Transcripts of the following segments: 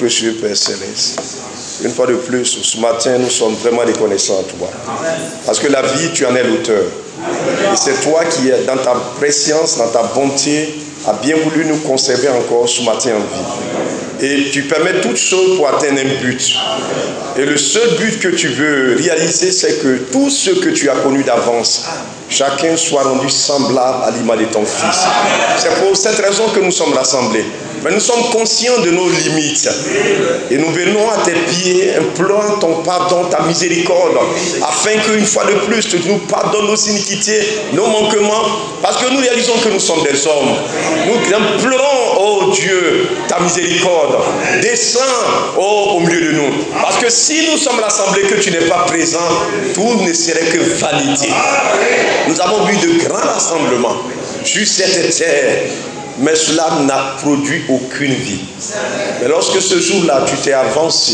cieux, Père Céleste. Une fois de plus, ce matin, nous sommes vraiment reconnaissants à toi. Parce que la vie, tu en es l'auteur. Et c'est toi qui, dans ta préscience, dans ta bonté, a bien voulu nous conserver encore ce matin en vie. Et tu permets toutes choses pour atteindre un but. Et le seul but que tu veux réaliser, c'est que tout ce que tu as connu d'avance, chacun soit rendu semblable à l'image de ton Fils. C'est pour cette raison que nous sommes rassemblés. Mais nous sommes conscients de nos limites. Et nous venons à tes pieds, implorant ton pardon, ta miséricorde, afin qu'une fois de plus, tu nous pardonnes nos iniquités, nos manquements, parce que nous réalisons que nous sommes des hommes. Nous implorons, oh Dieu, ta miséricorde. Descends, oh, au milieu de nous. Parce que si nous sommes rassemblés, que tu n'es pas présent, tout ne serait que vanité. Nous avons vu de grands rassemblements sur cette terre. Mais cela n'a produit aucune vie. Mais lorsque ce jour-là, tu t'es avancé,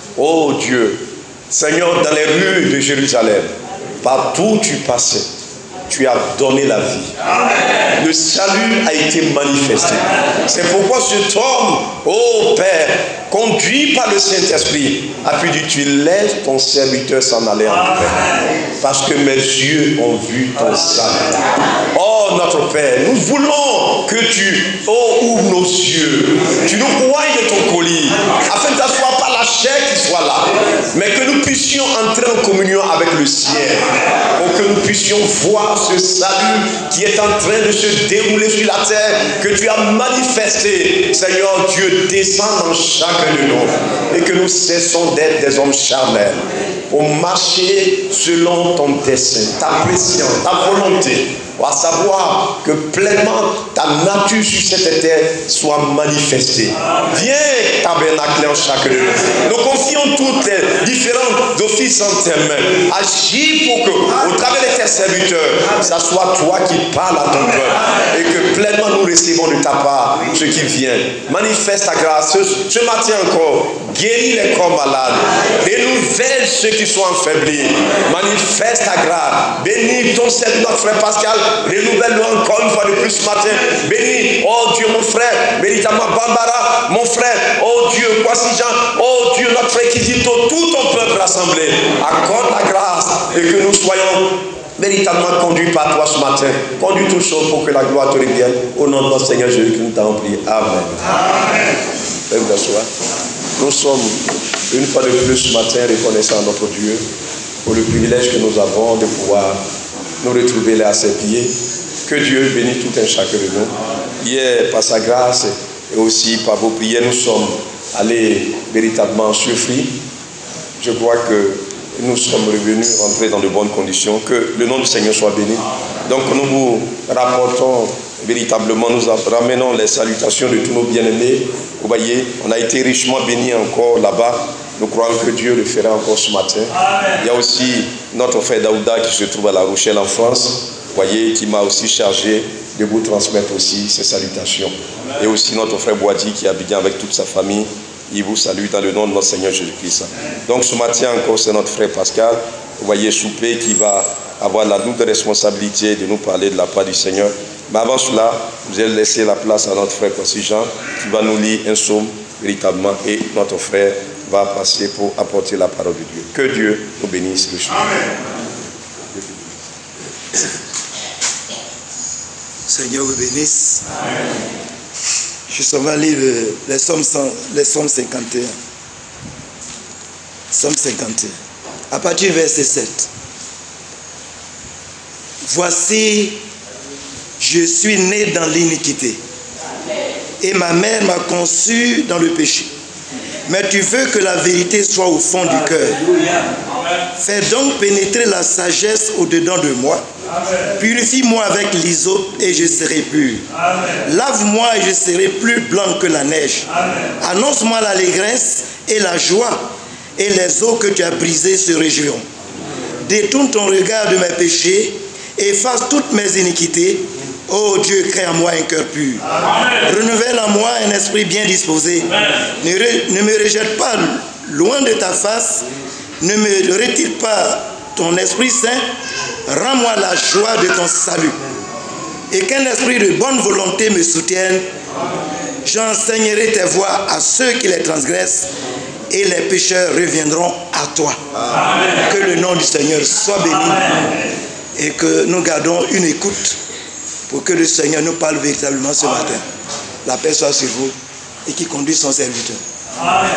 oh Dieu, Seigneur, dans les rues de Jérusalem, partout où tu passais, tu as donné la vie. Amen. Le salut a été manifesté. C'est pourquoi cet homme, oh Père, conduit par le Saint-Esprit, a pu dire, tu laisses ton serviteur s'en aller en paix. Parce que mes yeux ont vu ton salut. Oh notre Père, nous voulons que tu ouvres nos yeux. Tu nous broyes de ton colis, afin que ce ne soit pas la chair qui soit là, mais que nous puissions entrer en communion avec le ciel. Pour que nous puissions voir ce salut qui est en train de se dérouler sur la terre, que tu as manifesté. Seigneur Dieu, descends dans chacun de nous et que nous cessons d'être des hommes charnels pour marcher selon ton dessein, ta préscience, ta volonté, à savoir que pleinement ta nature sur cette terre soit manifestée. Viens tabernacler en chacun de nous. Nous confions toutes les différentes offices en tes mains. Agis pour que, au travers de tes serviteurs, ça soit toi qui parles à ton peuple et que pleinement nous recevons de ta part ce qui vient. Manifeste ta grâce. Ce matin encore, guéris les corps malades. Renouvelle ceux qui sont affaiblis. Manifeste ta grâce. Bénis ton serviteur, notre frère Pascal. Renouvelle-le encore une fois de plus ce matin. Bénis, oh Dieu, mon frère, véritablement Bambara, mon frère, oh Dieu, Kwasi Jean, oh Dieu, notre frère Kizito, tout ton peuple rassemblé. Accorde la grâce et que nous soyons véritablement conduits par toi ce matin. Conduis toutes choses pour que la gloire te revienne. Au nom de notre Seigneur Jésus, que nous t'avons prié. Amen. Amen. Nous sommes une fois de plus ce matin reconnaissants à notre Dieu pour le privilège que nous avons de pouvoir nous retrouver là à ses pieds. Que Dieu bénisse tout un chacun de nous. Hier, par sa grâce et aussi par vos prières, nous sommes allés véritablement surpris. Je crois que nous sommes revenus rentrer dans de bonnes conditions. Que le nom du Seigneur soit béni. Donc nous vous rapportons véritablement, nous ramenons les salutations de tous nos bien-aimés. Vous voyez, on a été richement bénis encore là-bas. Nous croyons que Dieu le fera encore ce matin. Amen. Il y a aussi notre frère Daouda qui se trouve à La Rochelle en France, voyez, qui m'a aussi chargé de vous transmettre aussi ses salutations. Amen. Et aussi notre frère Boadi qui habite avec toute sa famille. Il vous salue dans le nom de notre Seigneur Jésus-Christ. Donc ce matin encore, c'est notre frère Pascal, vous voyez, Soupé, qui va avoir la lourde responsabilité de nous parler de la part du Seigneur. Mais avant cela, vous allez laisser la place à notre frère Kwasi Jean qui va nous lire un psaume véritablement et notre frère va passer pour apporter la parole de Dieu. Que Dieu nous bénisse le jour. Seigneur vous bénisse. Amen. Je suis va lire les psaumes 51. Psaume 51. À partir du verset 7. Voici, je suis né dans l'iniquité. Et ma mère m'a conçu dans le péché. Mais tu veux que la vérité soit au fond du cœur. Fais donc pénétrer la sagesse au-dedans de moi. Purifie-moi avec l'hysope et je serai pur. Lave-moi et je serai plus blanc que la neige. Annonce-moi l'allégresse et la joie, et les eaux que tu as brisées se réjouiront. Détourne ton regard de mes péchés, efface toutes mes iniquités. Ô Dieu, crée en moi un cœur pur. Amen. Renouvelle en moi un esprit bien disposé. Ne me rejette pas loin de ta face. Ne me retire pas ton Esprit Saint. Rends-moi la joie de ton salut. Et qu'un esprit de bonne volonté me soutienne. J'enseignerai tes voies à ceux qui les transgressent et les pécheurs reviendront à toi. Amen. Que le nom du Seigneur soit béni. Amen. Et que nous gardons une écoute pour que le Seigneur nous parle véritablement ce matin. La paix soit sur vous et qui conduit son serviteur. Amen.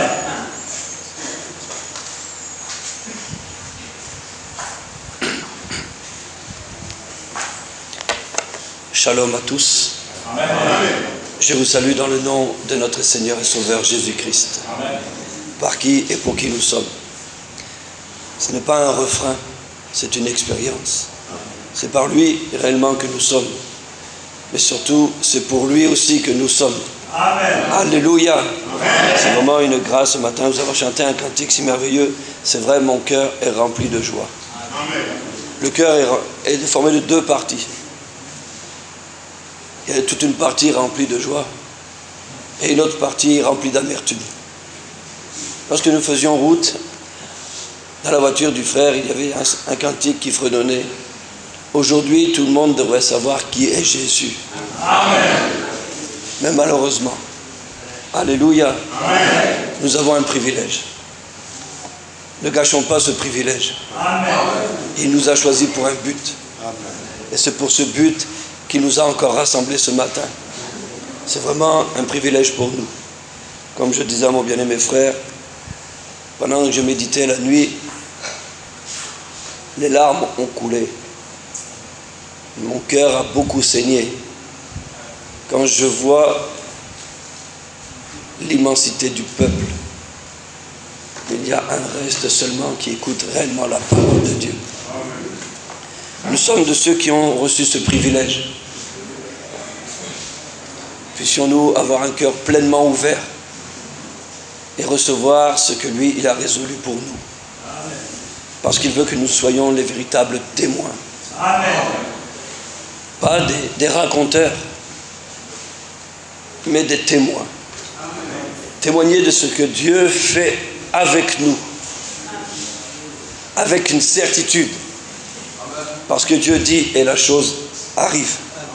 Shalom à tous. Amen. Je vous salue dans le nom de notre Seigneur et Sauveur Jésus-Christ, par qui et pour qui nous sommes. Ce n'est pas un refrain, c'est une expérience. C'est par lui réellement que nous sommes. Mais surtout, c'est pour lui aussi que nous sommes. Amen. Alléluia. Amen. C'est vraiment une grâce ce matin. Nous avons chanté un cantique si merveilleux. C'est vrai, mon cœur est rempli de joie. Amen. Le cœur est formé de deux parties. Il y a toute une partie remplie de joie et une autre partie remplie d'amertume. Lorsque nous faisions route, dans la voiture du frère, il y avait un cantique qui fredonnait. Aujourd'hui, tout le monde devrait savoir qui est Jésus. Amen. Mais malheureusement, alléluia, amen, nous avons un privilège. Ne gâchons pas ce privilège. Amen. Il nous a choisis pour un but. Amen. Et c'est pour ce but qu'il nous a encore rassemblés ce matin. C'est vraiment un privilège pour nous. Comme je disais à mon bien-aimé frère, pendant que je méditais la nuit, les larmes ont coulé. Mon cœur a beaucoup saigné quand je vois l'immensité du peuple. Il y a un reste seulement qui écoute réellement la parole de Dieu. Nous sommes de ceux qui ont reçu ce privilège. Puissions-nous avoir un cœur pleinement ouvert et recevoir ce que lui, il a résolu pour nous. Parce qu'il veut que nous soyons les véritables témoins. Amen. Pas des raconteurs, mais des témoins. Amen. Témoigner de ce que Dieu fait avec nous, avec une certitude. Parce que Dieu dit et la chose arrive.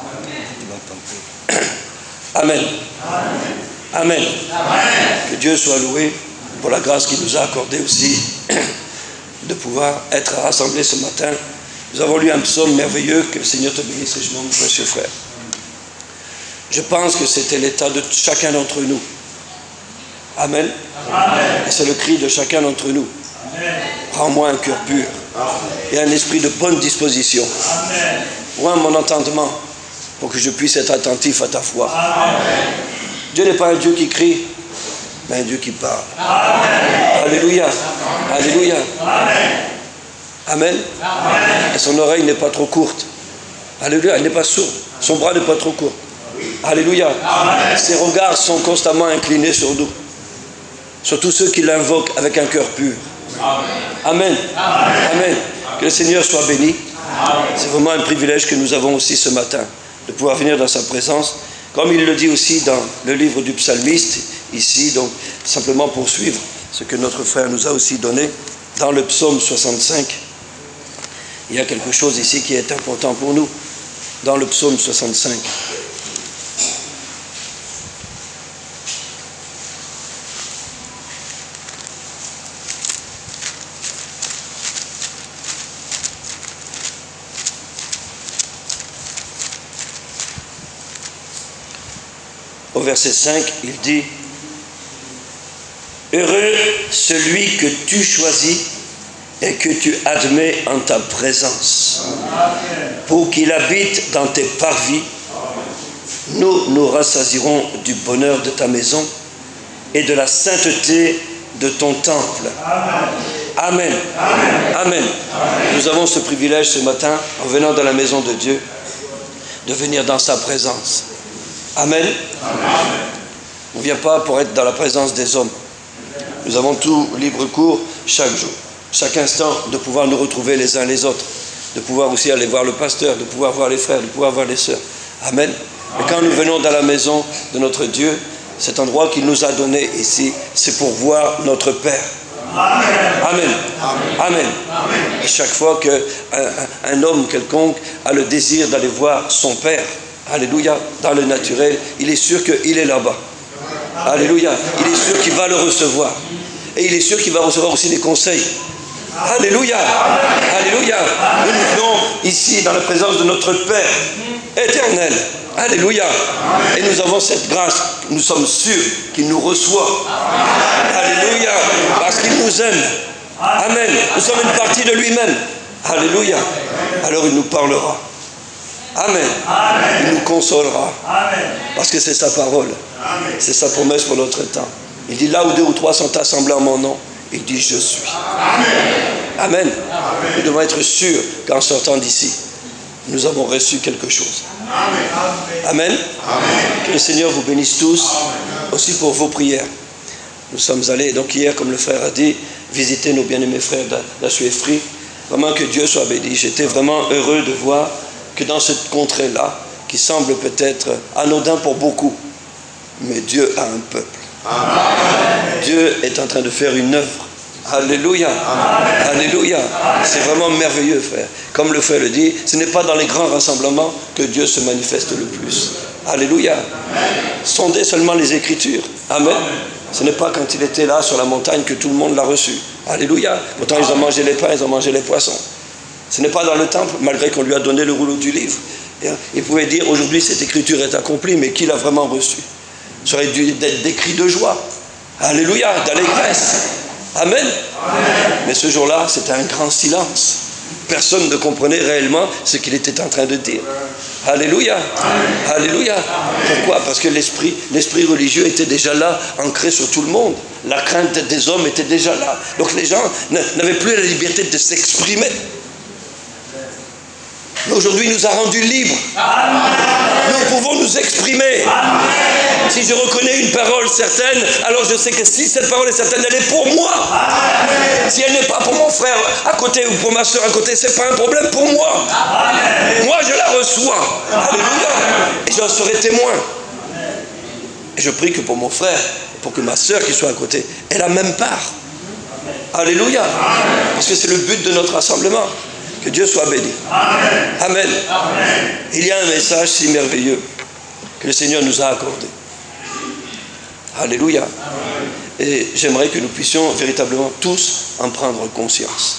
Amen. Amen. Amen. Que Dieu soit loué pour la grâce qu'il nous a accordée aussi de pouvoir être rassemblés ce matin. Nous avons lu un psaume merveilleux, que le Seigneur te bénisse richement, mon précieux frère. Je pense que c'était l'état de chacun d'entre nous. Amen. Amen. Et c'est le cri de chacun d'entre nous. Rends-moi un cœur pur et un esprit de bonne disposition. Rends mon entendement pour que je puisse être attentif à ta foi. Amen. Dieu n'est pas un Dieu qui crie, mais un Dieu qui parle. Amen. Alléluia. Alléluia. Amen. Amen. Amen. Et son oreille n'est pas trop courte. Alléluia. Elle n'est pas sourde. Son bras n'est pas trop court. Alléluia. Amen. Ses regards sont constamment inclinés sur nous. Sur tous ceux qui l'invoquent avec un cœur pur. Amen. Amen. Amen. Que le Seigneur soit béni. Amen. C'est vraiment un privilège que nous avons aussi ce matin, de pouvoir venir dans sa présence, comme il le dit aussi dans le livre du psalmiste, ici, donc simplement poursuivre ce que notre frère nous a aussi donné, dans le psaume 65. Il y a quelque chose ici qui est important pour nous, dans le psaume 65. Au verset 5, il dit « Heureux celui que tu choisis et que tu admets en ta présence, pour qu'il habite dans tes parvis. Nous nous rassasierons du bonheur de ta maison et de la sainteté de ton temple. » Amen. Amen. Amen. Nous avons ce privilège ce matin, en venant dans la maison de Dieu, de venir dans sa présence. Amen. On ne vient pas pour être dans la présence des hommes. Nous avons tout libre cours chaque jour, chaque instant, de pouvoir nous retrouver les uns les autres, de pouvoir aussi aller voir le pasteur, de pouvoir voir les frères, de pouvoir voir les sœurs. Amen. Et quand nous venons dans la maison de notre Dieu, cet endroit qu'il nous a donné ici, c'est pour voir notre Père. Amen. Amen. Amen. Amen. Et chaque fois qu'un homme quelconque a le désir d'aller voir son Père, alléluia, dans le naturel, il est sûr qu'il est là-bas. Alléluia. Il est sûr qu'il va le recevoir. Et il est sûr qu'il va recevoir aussi des conseils. Alléluia. Alléluia. Nous venons ici dans la présence de notre Père éternel. Alléluia. Et nous avons cette grâce. Nous sommes sûrs qu'il nous reçoit. Alléluia. Parce qu'il nous aime. Amen. Nous sommes une partie de lui-même. Alléluia. Alors il nous parlera. Amen. Il nous consolera. Parce que c'est sa parole. C'est sa promesse pour notre temps. Il dit là où 2 ou 3 sont assemblés en mon nom, il dit je suis. Amen. Nous devons être sûrs qu'en sortant d'ici, nous avons reçu quelque chose. Amen. Que le Seigneur vous bénisse tous, aussi pour vos prières. Nous sommes allés, donc hier, comme le frère a dit, visiter nos bien-aimés frères d'Assuéfri. Vraiment que Dieu soit béni. J'étais vraiment heureux de voir que dans cette contrée-là, qui semble peut-être anodin pour beaucoup, mais Dieu a un peuple. Amen. Dieu est en train de faire une œuvre. Alléluia. Amen. Alléluia. C'est vraiment merveilleux, frère. Comme le frère le dit, ce n'est pas dans les grands rassemblements que Dieu se manifeste le plus. Alléluia. Amen. Sondez seulement les Écritures. Amen. Amen. Ce n'est pas quand il était là sur la montagne que tout le monde l'a reçu. Alléluia. Pourtant, ils ont mangé les pains, ils ont mangé les poissons. Ce n'est pas dans le temple, malgré qu'on lui a donné le rouleau du livre. Il pouvait dire, aujourd'hui, cette écriture est accomplie, mais qui l'a vraiment reçue? Ça aurait dû être des cris de joie. Alléluia, d'allégresse. Amen. Amen. Mais ce jour-là, c'était un grand silence. Personne ne comprenait réellement ce qu'il était en train de dire. Alléluia. Amen. Alléluia. Amen. Pourquoi? Parce que l'esprit religieux était déjà là, ancré sur tout le monde. La crainte des hommes était déjà là. Donc les gens n'avaient plus la liberté de s'exprimer. Mais aujourd'hui, il nous a rendus libres. Amen. Nous pouvons nous exprimer. Amen. Si je reconnais une parole certaine, alors je sais que si cette parole est certaine, elle est pour moi. Amen. Si elle n'est pas pour mon frère à côté ou pour ma soeur à côté, ce n'est pas un problème pour moi. Amen. Moi, je la reçois. Alléluia. Et j'en serai témoin. Et je prie que pour mon frère, pour que ma soeur qui soit à côté, ait la même part. Alléluia. Parce que c'est le but de notre rassemblement. Que Dieu soit béni. Amen. Amen. Amen. Il y a un message si merveilleux que le Seigneur nous a accordé. Alléluia. Amen. Et j'aimerais que nous puissions véritablement tous en prendre conscience.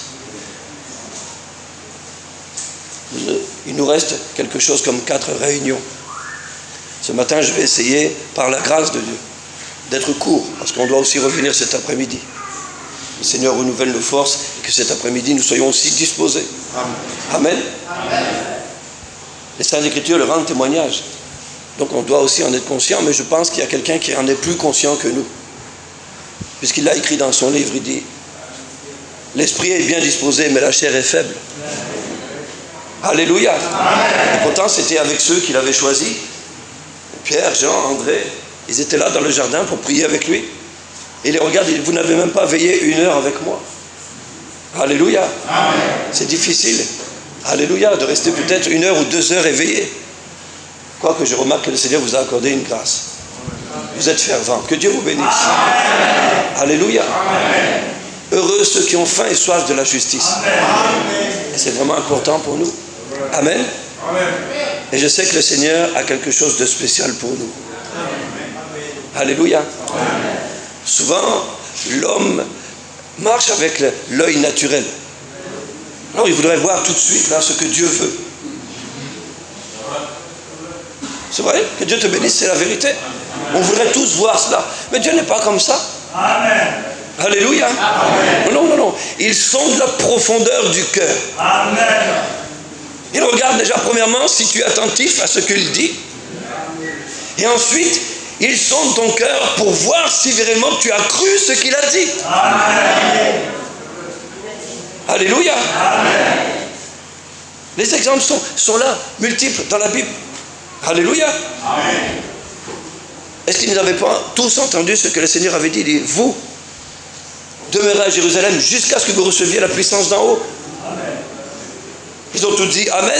Il nous reste quelque chose comme 4 réunions. Ce matin, je vais essayer, par la grâce de Dieu, d'être court, parce qu'on doit aussi revenir cet après-midi. Le Seigneur renouvelle nos forces et que cet après-midi, nous soyons aussi disposés. Amen. Amen. Amen. Les Saintes Écritures le rendent témoignage. Donc on doit aussi en être conscient, mais je pense qu'il y a quelqu'un qui en est plus conscient que nous. Puisqu'il l'a écrit dans son livre, il dit « L'esprit est bien disposé, mais la chair est faible. » Alléluia. Amen. Et pourtant, c'était avec ceux qu'il avait choisis. Pierre, Jean, André, ils étaient là dans le jardin pour prier avec lui. Et il les regarde, vous n'avez même pas veillé 1 heure avec moi. Alléluia. Amen. C'est difficile. Alléluia, de rester peut-être 1 heure ou 2 heures éveillé. Quoique je remarque que le Seigneur vous a accordé une grâce. Vous êtes fervent. Que Dieu vous bénisse. Amen. Alléluia. Amen. Heureux ceux qui ont faim et soif de la justice. Amen. Et c'est vraiment important pour nous. Amen. Amen. Et je sais que le Seigneur a quelque chose de spécial pour nous. Amen. Alléluia. Amen. Souvent, l'homme marche avec l'œil naturel. Alors il voudrait voir tout de suite là ce que Dieu veut. C'est vrai, que Dieu te bénisse, c'est la vérité. On voudrait tous voir cela. Mais Dieu n'est pas comme ça. Amen. Alléluia. Amen. Non, non, non. Il sonde la profondeur du cœur. Amen. Il regarde déjà premièrement si tu es attentif à ce qu'il dit. Et ensuite, il sonde ton cœur pour voir si véritablement tu as cru ce qu'il a dit. Amen. Alléluia. Amen. Les exemples sont là, multiples dans la Bible. Alléluia. Amen. Est-ce qu'ils n'avaient pas tous entendu ce que le Seigneur avait dit? Il dit, vous demeurez à Jérusalem jusqu'à ce que vous receviez la puissance d'en haut. Amen. Ils ont tous dit Amen.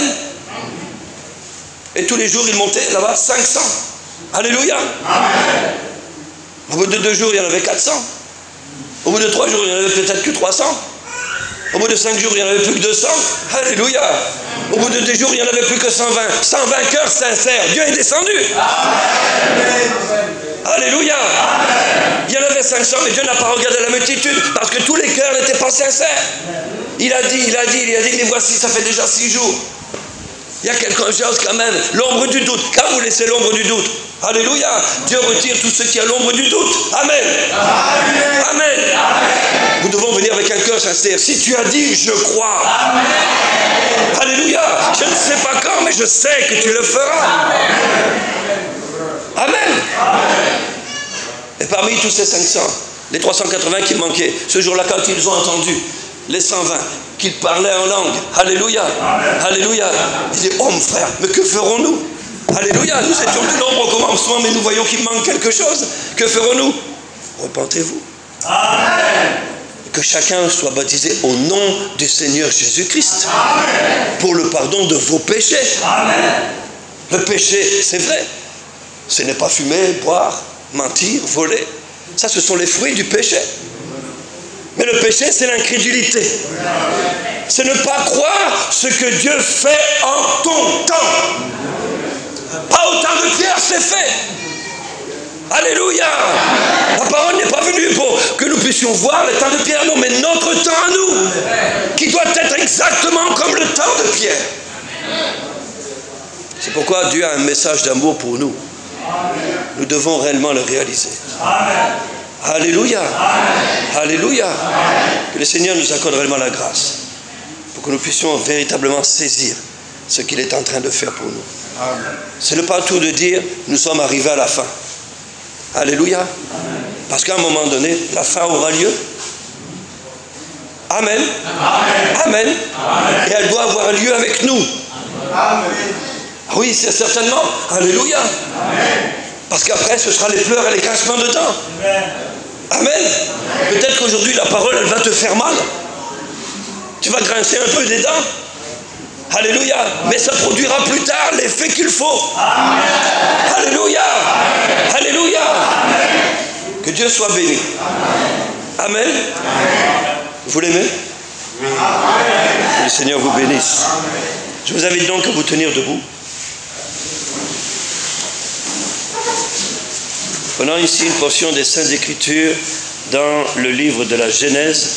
Et tous les jours, ils montaient là-bas 500. Alléluia. Amen. Au bout de 2 jours, il y en avait 400. Au bout de 3 jours, il y en avait peut-être que 300. Au bout de 5 jours, il n'y en avait plus que 200. Alléluia. Au bout de 2 jours, il n'y en avait plus que 120. 120 cœurs sincères. Dieu est descendu. Amen. Alléluia. Il y en avait 500, mais Dieu n'a pas regardé la multitude parce que tous les cœurs n'étaient pas sincères. Il a dit, les voici, ça fait déjà 6 jours. Il y a quelque chose quand même, l'ombre du doute. Quand vous laissez l'ombre du doute, alléluia, Dieu retire tout ce qui a l'ombre du doute. Amen. Amen. Amen. Nous devons venir avec un cœur sincère. Si tu as dit, je crois. Amen. Alléluia. Je ne sais pas quand, mais je sais que tu le feras. Amen. Amen. Et parmi tous ces 500, les 380 qui manquaient, ce jour-là, quand ils ont entendu les 120 qu'ils parlaient en langue, alléluia, alléluia, ils disent, oh mon frère, mais que ferons-nous? Alléluia, nous étions du nombre au commencement, mais nous voyons qu'il manque quelque chose. Que ferons-nous? Repentez-vous. Amen. Que chacun soit baptisé au nom du Seigneur Jésus-Christ pour le pardon de vos péchés. Amen. Le péché, c'est vrai, ce n'est pas fumer, boire, mentir, voler. Ça, ce sont les fruits du péché. Mais le péché, c'est l'incrédulité. C'est ne pas croire ce que Dieu fait en ton temps. Pas au temps de Pierre, c'est fait. Alléluia. La parole n'est pas venue pour que nous puissions voir le temps de Pierre, non, mais notre temps à nous, qui doit être exactement comme le temps de Pierre. C'est pourquoi Dieu a un message d'amour pour nous. Nous devons réellement le réaliser. Alléluia. Alléluia. Que le Seigneur nous accorde réellement la grâce pour que nous puissions véritablement saisir ce qu'il est en train de faire pour nous. Ce n'est pas tout de dire nous sommes arrivés à la fin. Alléluia. Parce qu'à un moment donné, la fin aura lieu. Amen. Amen. Et elle doit avoir lieu avec nous. Oui, c'est certainement. Alléluia. Parce qu'après, ce sera les pleurs et les grincements de dents. Amen. Peut-être qu'aujourd'hui, la parole, elle va te faire mal. Tu vas grincer un peu des dents. Alléluia. Mais ça produira plus tard l'effet qu'il faut. Alléluia. Alléluia. Que Dieu soit béni. Amen. Vous l'aimez? Que le Seigneur vous bénisse. Je vous invite donc à vous tenir debout. Prenons ici une portion des Saintes Écritures dans le livre de la Genèse.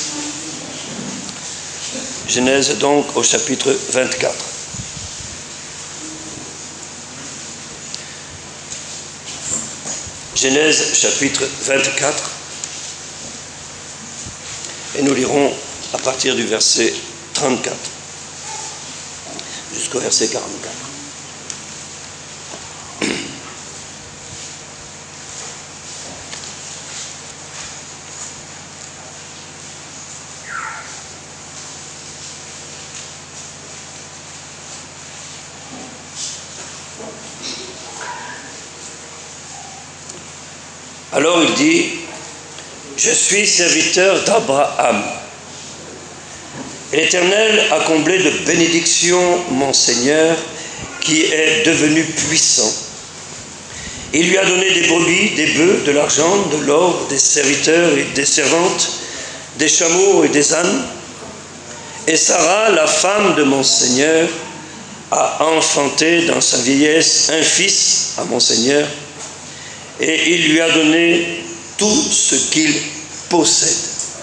Genèse donc au chapitre 24. Genèse chapitre 24. Et nous lirons à partir du verset 34 jusqu'au verset 44. Alors il dit, je suis serviteur d'Abraham. Et l'Éternel a comblé de bénédictions mon Seigneur, qui est devenu puissant. Il lui a donné des brebis, des bœufs, de l'argent, de l'or, des serviteurs et des servantes, des chameaux et des ânes. Et Sarah, la femme de mon Seigneur, a enfanté dans sa vieillesse un fils à mon Seigneur, et il lui a donné tout ce qu'il possède.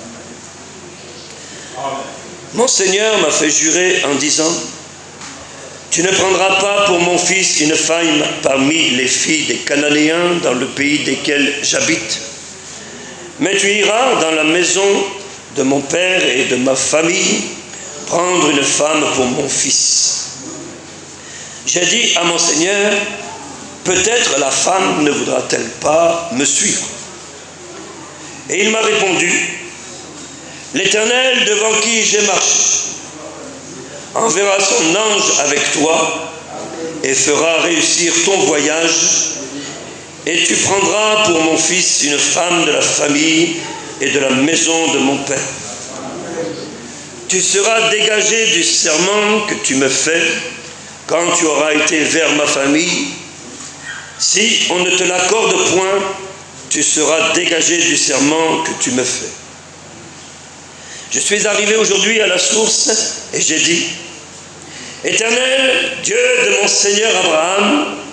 Mon Seigneur m'a fait jurer en disant, tu ne prendras pas pour mon fils une femme parmi les filles des Cananéens dans le pays desquels j'habite, mais tu iras dans la maison de mon père et de ma famille prendre une femme pour mon fils. J'ai dit à mon Seigneur, peut-être la femme ne voudra-t-elle pas me suivre? Et il m'a répondu, l'Éternel devant qui j'ai marché enverra son ange avec toi et fera réussir ton voyage, et tu prendras pour mon fils une femme de la famille et de la maison de mon père. Tu seras dégagé du serment que tu me fais quand tu auras été vers ma famille. Si on ne te l'accorde point, tu seras dégagé du serment que tu me fais. Je suis arrivé aujourd'hui à la source et j'ai dit, Éternel, Dieu de mon Seigneur Abraham,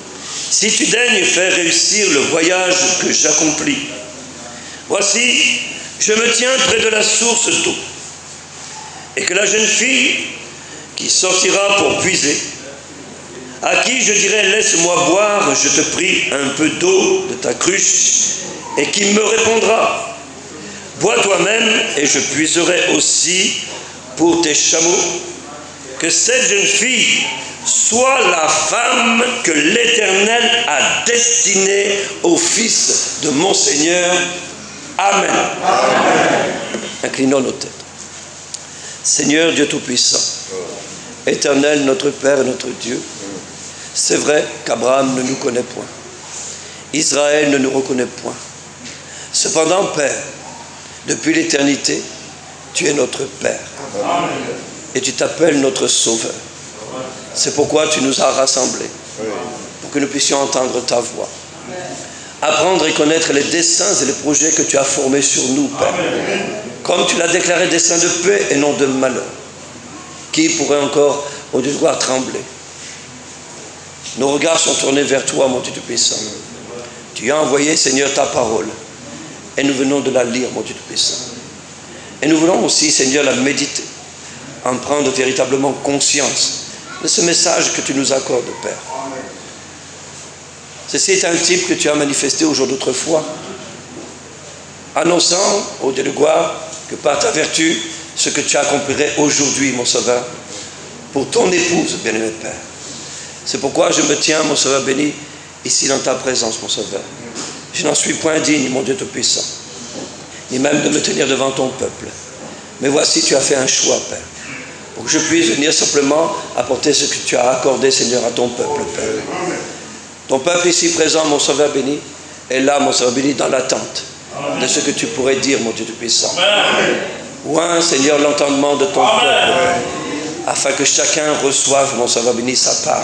si tu daignes faire réussir le voyage que j'accomplis. Voici, je me tiens près de la source d'eau, et que la jeune fille qui sortira pour puiser, à qui je dirai laisse-moi boire, je te prie, un peu d'eau de ta cruche, et qui me répondra, bois toi-même et je puiserai aussi pour tes chameaux, que cette jeune fille soit la femme que l'Éternel a destinée au fils de mon Seigneur. Amen. Amen. Inclinons nos têtes. Seigneur Dieu Tout-Puissant, Éternel notre Père et notre Dieu, c'est vrai qu'Abraham ne nous connaît point, Israël ne nous reconnaît point. Cependant, Père, depuis l'éternité, tu es notre Père et tu t'appelles notre Sauveur. C'est pourquoi tu nous as rassemblés, pour que nous puissions entendre ta voix, apprendre et connaître les desseins et les projets que tu as formés sur nous, Père. Comme tu l'as déclaré, desseins de paix et non de malheur. Qui pourrait encore, au Dieu de gloire, trembler? Nos regards sont tournés vers toi, mon Dieu Tout-Puissant. Tu as envoyé, Seigneur, ta parole. Et nous venons de la lire, mon Dieu Tout-Puissant. Et nous voulons aussi, Seigneur, la méditer, en prendre véritablement conscience de ce message que tu nous accordes, Père. Ceci est un type que tu as manifesté au jour d'autrefois, annonçant, au Dieu de gloire, que par ta vertu, ce que tu accomplirais aujourd'hui, mon Sauveur, pour ton épouse, bien-aimé Père. C'est pourquoi je me tiens, mon Sauveur béni, ici dans ta présence, mon Sauveur. Je n'en suis point digne, mon Dieu Tout-Puissant, ni même de me tenir devant ton peuple. Mais voici, tu as fait un choix, Père, pour que je puisse venir simplement apporter ce que tu as accordé, Seigneur, à ton peuple, Père. Ton peuple ici présent, mon Sauveur béni, est là, mon Sauveur béni, dans l'attente de ce que tu pourrais dire, mon Dieu Tout-Puissant. Oint, Seigneur, l'entendement de ton peuple, afin que chacun reçoive, mon Sauveur béni, sa part.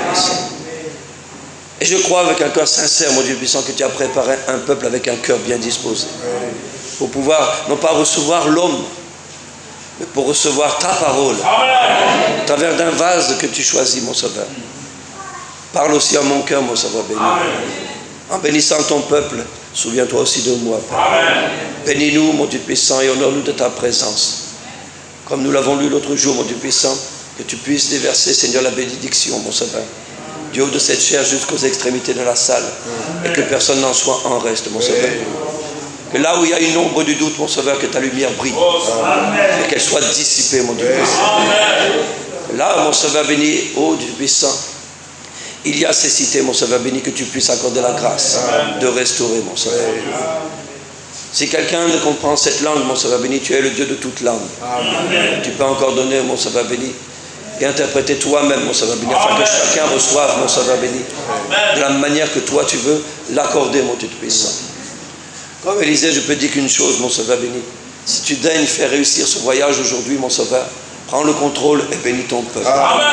Et je crois avec un cœur sincère, mon Dieu puissant, que tu as préparé un peuple avec un cœur bien disposé, pour pouvoir, non pas recevoir l'homme, mais pour recevoir ta parole, à travers d'un vase que tu choisis, mon Sauveur. Parle aussi à mon cœur, mon Sauveur béni. En bénissant ton peuple, souviens-toi aussi de moi, Père. Bénis-nous, mon Dieu puissant, et honore-nous de ta présence. Comme nous l'avons lu l'autre jour, mon Dieu puissant, que tu puisses déverser, Seigneur, la bénédiction, mon Sauveur, du haut de cette chair jusqu'aux extrémités de la salle, et que personne n'en soit en reste, mon Sauveur. Que là où il y a une ombre du doute, mon Sauveur, que ta lumière brille, et qu'elle soit dissipée, mon Dieu puissant. Là, mon Sauveur béni, ô Dieu puissant, il y a cécité, mon Sauveur béni, que tu puisses accorder la grâce de restaurer, mon Sauveur. Si quelqu'un ne comprend cette langue, mon Sauveur béni, tu es le Dieu de toute langue. Tu peux encore donner, mon Sauveur béni, et interpréter toi-même, mon Sauveur béni, afin que chacun reçoive, mon Sauveur béni, de la manière que toi tu veux l'accorder, mon Dieu puissant. Comme Élisée, je peux dire qu'une chose, mon Sauveur béni, si tu daignes faire réussir ce voyage aujourd'hui, mon Sauveur, prends le contrôle et bénis ton peuple.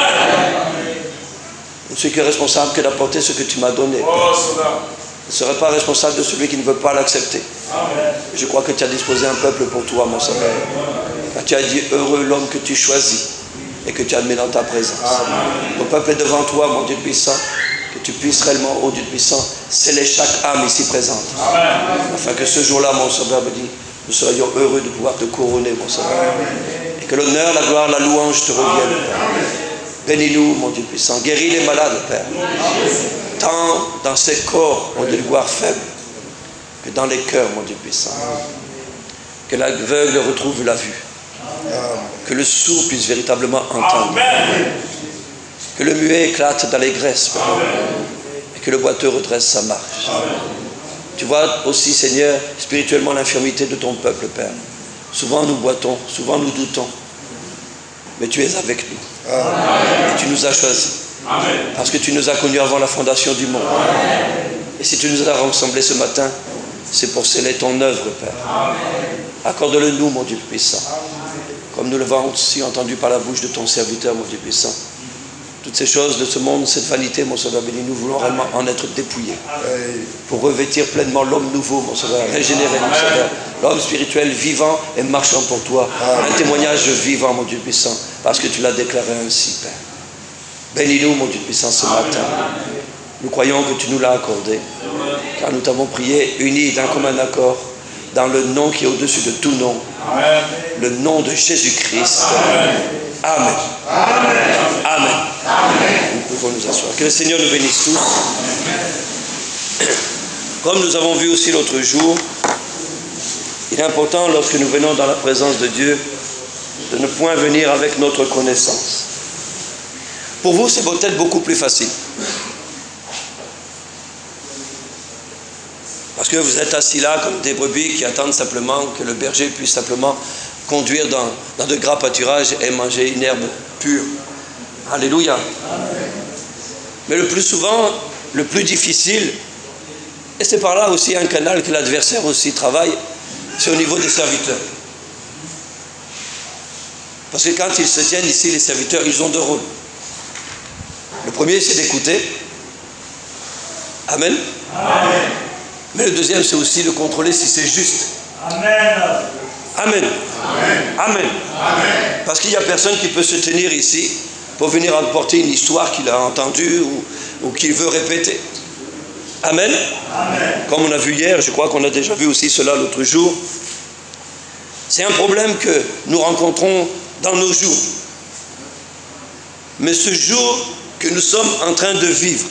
Je ne suis que responsable que d'apporter ce que tu m'as donné. Je ne serai pas responsable de celui qui ne veut pas l'accepter. Je crois que tu as disposé un peuple pour toi, mon Sauveur. Car tu as dit, heureux l'homme que tu choisis et que tu admets dans ta présence. Ton peuple est devant toi, mon Dieu puissant, que tu puisses réellement, ô Dieu puissant, sceller chaque âme ici présente. Afin que ce jour-là, mon Sauveur me dit, nous serions heureux de pouvoir te couronner, mon Sauveur. Et que l'honneur, la gloire, la louange te reviennent, Père. Bénis-nous, mon Dieu puissant. Guéris les malades, Père. Tant dans ces corps, mon Dieu de gloire faible, que dans les cœurs, mon Dieu puissant. Que l'aveugle retrouve la vue. Que le sourd puisse véritablement entendre. Que le muet éclate d'allégresse, Père. Et que le boiteux redresse sa marche. Tu vois aussi, Seigneur, spirituellement l'infirmité de ton peuple, Père. Souvent nous boitons, souvent nous doutons. Mais tu es avec nous. Et tu nous as choisis. Parce que tu nous as connus avant la fondation du monde. Et si tu nous as rassemblés ce matin, c'est pour sceller ton œuvre, Père. Accorde-le nous, mon Dieu puissant. Comme nous l'avons aussi entendu par la bouche de ton serviteur, mon Dieu puissant. Toutes ces choses de ce monde, cette vanité, mon Sauveur béni, nous voulons réellement en être dépouillés. Pour revêtir pleinement l'homme nouveau, mon Sauveur, régénéré, mon Sauveur. L'homme spirituel vivant et marchant pour toi. Un témoignage vivant, mon Dieu puissant, parce que tu l'as déclaré ainsi, Père. Bénis-nous, mon Dieu puissant, ce matin. Nous croyons que tu nous l'as accordé, car nous t'avons prié unis d'un commun accord, dans le nom qui est au-dessus de tout nom, le nom de Jésus-Christ. Amen. Amen. Nous pouvons nous asseoir. Que le Seigneur nous bénisse tous. Comme nous avons vu aussi l'autre jour, il est important lorsque nous venons dans la présence de Dieu de ne point venir avec notre connaissance. Pour vous, c'est peut-être beaucoup plus facile. Parce que vous êtes assis là comme des brebis qui attendent simplement que le berger puisse simplement conduire dans de gras pâturages et manger une herbe pure. Alléluia. Mais le plus souvent, le plus difficile, et c'est par là aussi un canal que l'adversaire aussi travaille, c'est au niveau des serviteurs. Parce que quand ils se tiennent ici, les serviteurs, ils ont deux rôles. Le premier, c'est d'écouter. Amen. Amen. Mais le deuxième, c'est aussi de contrôler si c'est juste. Amen. Amen. Amen. Amen. Amen. Parce qu'il n'y a personne qui peut se tenir ici pour venir apporter une histoire qu'il a entendue ou qu'il veut répéter. Amen. Amen. Comme on a vu hier, je crois qu'on a déjà vu aussi cela l'autre jour. C'est un problème que nous rencontrons dans nos jours. Mais ce jour que nous sommes en train de vivre,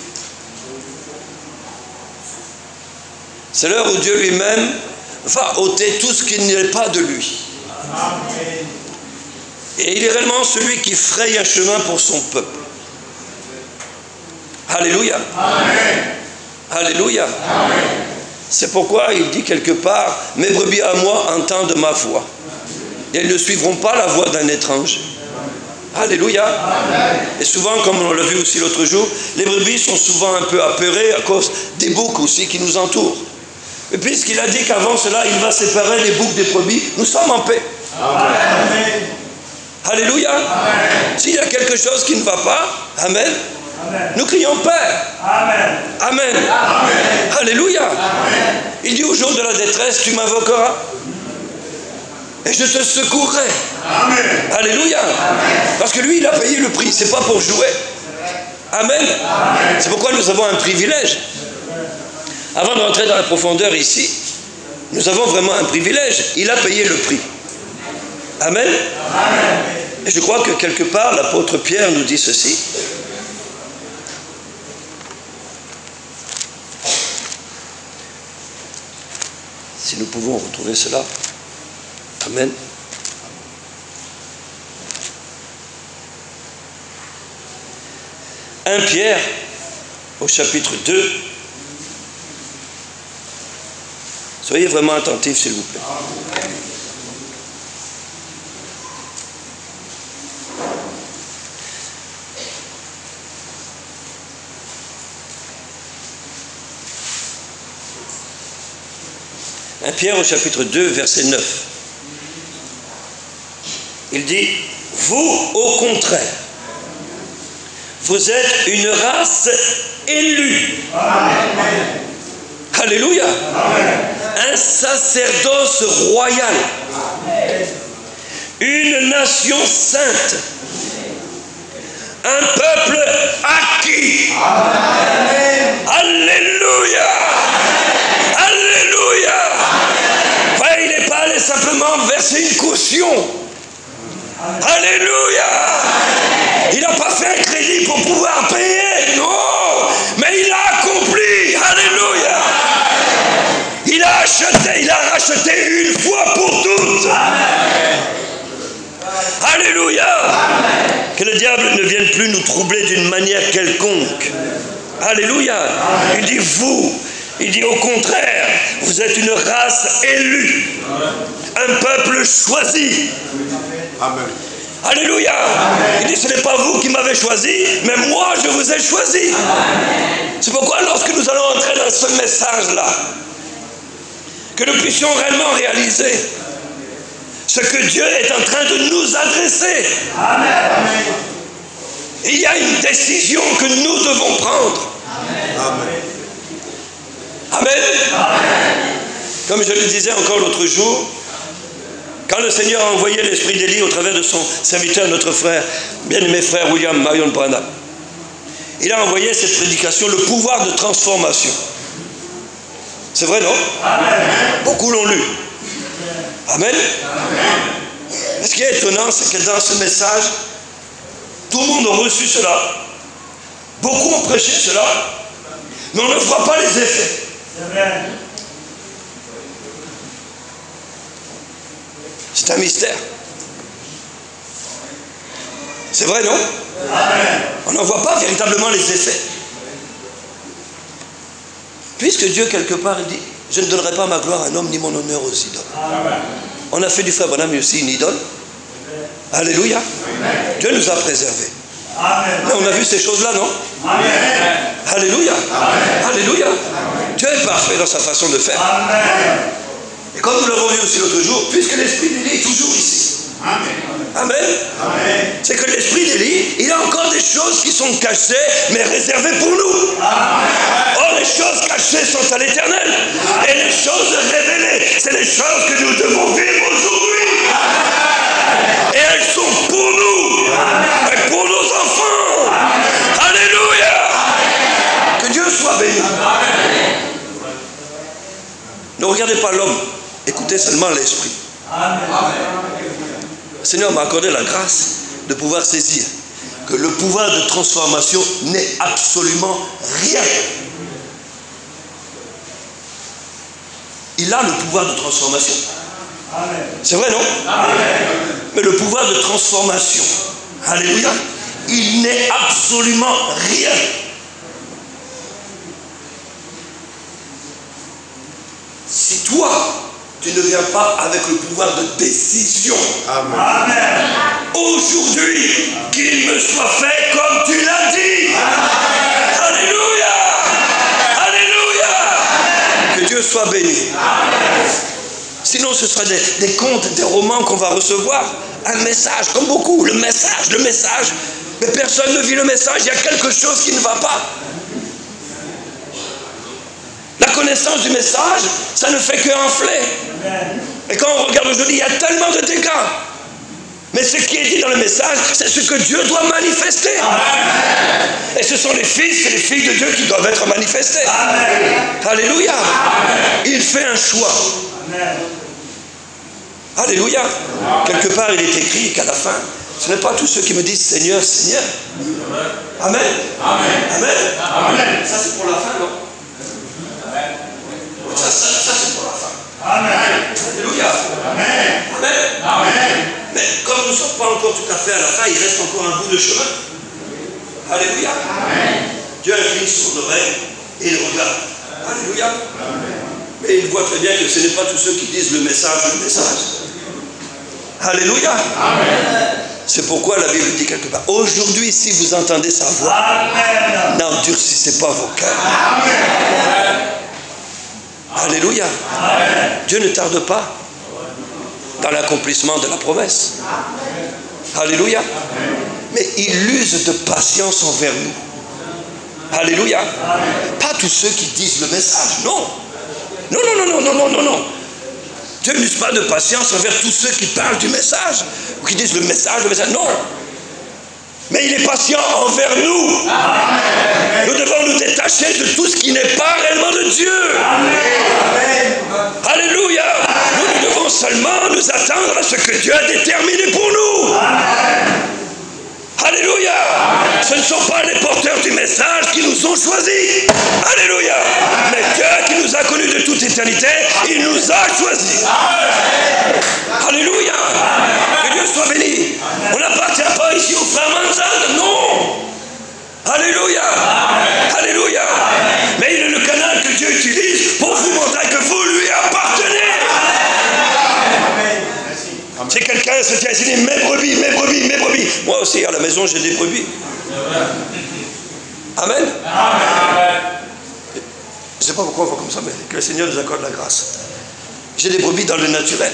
c'est l'heure où Dieu lui-même va ôter tout ce qui n'est pas de lui. Amen. Et il est réellement celui qui fraye un chemin pour son peuple. Alléluia. Amen. Alléluia. Amen. C'est pourquoi il dit quelque part, « Mes brebis à moi entendent ma voix. Et elles ne suivront pas la voix d'un étranger. » Alléluia. Amen. Et souvent, comme on l'a vu aussi l'autre jour, les brebis sont souvent un peu apeurées à cause des boucs aussi qui nous entourent. Et puisqu'il a dit qu'avant cela, il va séparer les boucs des brebis, nous sommes en paix. Amen. Alléluia. Amen. S'il y a quelque chose qui ne va pas, Amen, Amen, nous crions Père. Amen. Amen. Amen. Alléluia. Amen. Il dit au jour de la détresse, tu m'invoqueras et je te secourrai. Amen. Alléluia. Amen. Parce que lui, il a payé le prix, c'est pas pour jouer. Amen. Amen. C'est pourquoi nous avons un privilège. Avant de rentrer dans la profondeur ici, nous avons vraiment un privilège. Il a payé le prix. Amen. Amen. Et je crois que quelque part, l'apôtre Pierre nous dit ceci. Si nous pouvons retrouver cela. Amen. « 1 Pierre, au chapitre 2. Soyez vraiment attentifs, s'il vous plaît. « 1 Pierre, au chapitre 2, verset 9. Il dit, « Vous, au contraire, vous êtes une race élue. » Amen. Alléluia. Amen. Un sacerdoce royal. Amen. Une nation sainte. Un peuple acquis. Amen. Alléluia. Amen. Alléluia. Amen. Ouais, il n'est pas allé simplement verser une caution. Amen. Alléluia. Amen. Il n'a pas fait un crédit pour pouvoir payer. Non. Mais il a accompli. Alléluia. Il a racheté une fois pour toutes. Amen. Alléluia. Amen. Que le diable ne vienne plus nous troubler d'une manière quelconque. Alléluia. Amen. Il dit vous. Il dit au contraire, vous êtes une race élue. Amen. Un peuple choisi. Amen. Alléluia. Amen. Il dit ce n'est pas vous qui m'avez choisi, mais moi je vous ai choisi. C'est pourquoi lorsque nous allons entrer dans ce message-là, que nous puissions réellement réaliser ce que Dieu est en train de nous adresser. Amen. Il y a une décision que nous devons prendre. Amen. Amen. Amen. Comme je le disais encore l'autre jour, quand le Seigneur a envoyé l'esprit d'Élie au travers de son serviteur, notre frère, bien-aimé frère William Marion Branham, il a envoyé cette prédication, le pouvoir de transformation. C'est vrai, non? Amen. Beaucoup l'ont lu. Amen. Amen. Ce qui est étonnant, c'est que dans ce message, tout le monde a reçu cela. Beaucoup ont prêché cela, mais on ne voit pas les effets. Amen. C'est un mystère. C'est vrai, non? Amen. On n'en voit pas véritablement les effets. Puisque Dieu, quelque part, dit, je ne donnerai pas ma gloire à un homme, ni mon honneur aux idoles. Amen. On a fait du frère Branham aussi une idole. Amen. Alléluia. Amen. Dieu nous a préservés. Amen. Mais on a vu ces choses-là, non? Amen. Alléluia. Amen. Alléluia. Amen. Dieu est parfait dans sa façon de faire. Amen. Et comme nous l'avons vu aussi l'autre jour, puisque l'esprit d'Élie est toujours ici. Amen. Amen. Amen. C'est que l'esprit d'Élie, il a encore des choses qui sont cachées, mais réservées pour nous. Amen. Or, les choses cachées sont à l'éternel. Et les choses révélées, c'est les choses que nous devons vivre aujourd'hui. Amen. Et elles sont pour nous. Amen. Et pour nos enfants. Amen. Alléluia. Amen. Que Dieu soit béni. Amen. Ne regardez pas l'homme, écoutez seulement l'esprit. Amen. Le Seigneur m'a accordé la grâce de pouvoir saisir que le pouvoir de transformation n'est absolument rien. Il a le pouvoir de transformation. Amen. C'est vrai, non? Amen. Mais le pouvoir de transformation, alléluia, il n'est absolument rien. Si toi, tu ne viens pas avec le pouvoir de décision. Amen. Amen. Aujourd'hui, qu'il me soit fait comme tu l'as dit. Amen. Alléluia. Alléluia. Que Dieu soit béni. Amen. Sinon, ce sera des contes, des romans qu'on va recevoir. Un message, comme beaucoup. Le message. Mais personne ne vit le message. Il y a quelque chose qui ne va pas. La connaissance du message, ça ne fait qu'enfler. Et quand on regarde aujourd'hui, il y a tellement de dégâts. Mais ce qui est dit dans le message, c'est ce que Dieu doit manifester. Amen. Et ce sont les fils et les filles de Dieu qui doivent être manifestés. Amen. Alléluia. Amen. Il fait un choix. Amen. Alléluia. Amen. Quelque part, il est écrit qu'à la fin, ce n'est pas tous ceux qui me disent Seigneur, Seigneur. Amen. Amen. Amen. Amen. Ça, c'est pour la fin, non? Ça c'est pour la fin. Amen. Alléluia. Amen. Amen. Amen. Mais comme nous ne sommes pas encore tout à fait à la fin, il reste encore un bout de chemin. Alléluia. Amen. Dieu incline son oreille et il regarde. Alléluia. Amen. Mais il voit très bien que ce n'est pas tous ceux qui disent le message. Alléluia. Amen. C'est pourquoi la Bible dit quelque part, aujourd'hui, si vous entendez sa voix, n'endurcissez pas vos cœurs. Amen. Alléluia. Amen. Dieu ne tarde pas dans l'accomplissement de la promesse. Amen. Alléluia. Amen. Mais il use de patience envers nous. Alléluia. Amen. Pas tous ceux qui disent le message, non. Non. Dieu n'use pas de patience envers tous ceux qui parlent du message, ou qui disent le message, non. Mais il est patient envers nous. Amen. Nous devons nous détacher de tout ce qui n'est pas réellement de Dieu. Amen. Alléluia. Amen. Nous devons seulement nous attendre à ce que Dieu a déterminé pour nous. Amen. Alléluia. Amen. Ce ne sont pas les porteurs du message qui nous ont choisis. Alléluia. Amen. Mais Dieu qui nous a connus de toute éternité, il nous a choisis. Amen. Alléluia. Amen. Que Dieu soit béni. Amen. On n'appartient pas ici aux frères Manzanne, non. Alléluia. Amen. Alléluia. Amen. Mais il est le canal que Dieu utilise pour vous montrer que vous lui appartenez. Si quelqu'un se tient ici et dit mes brebis. Moi aussi à la maison j'ai des brebis. Amen. Amen. Je ne sais pas pourquoi on va comme ça, mais que le Seigneur nous accorde la grâce. J'ai des brebis dans le naturel.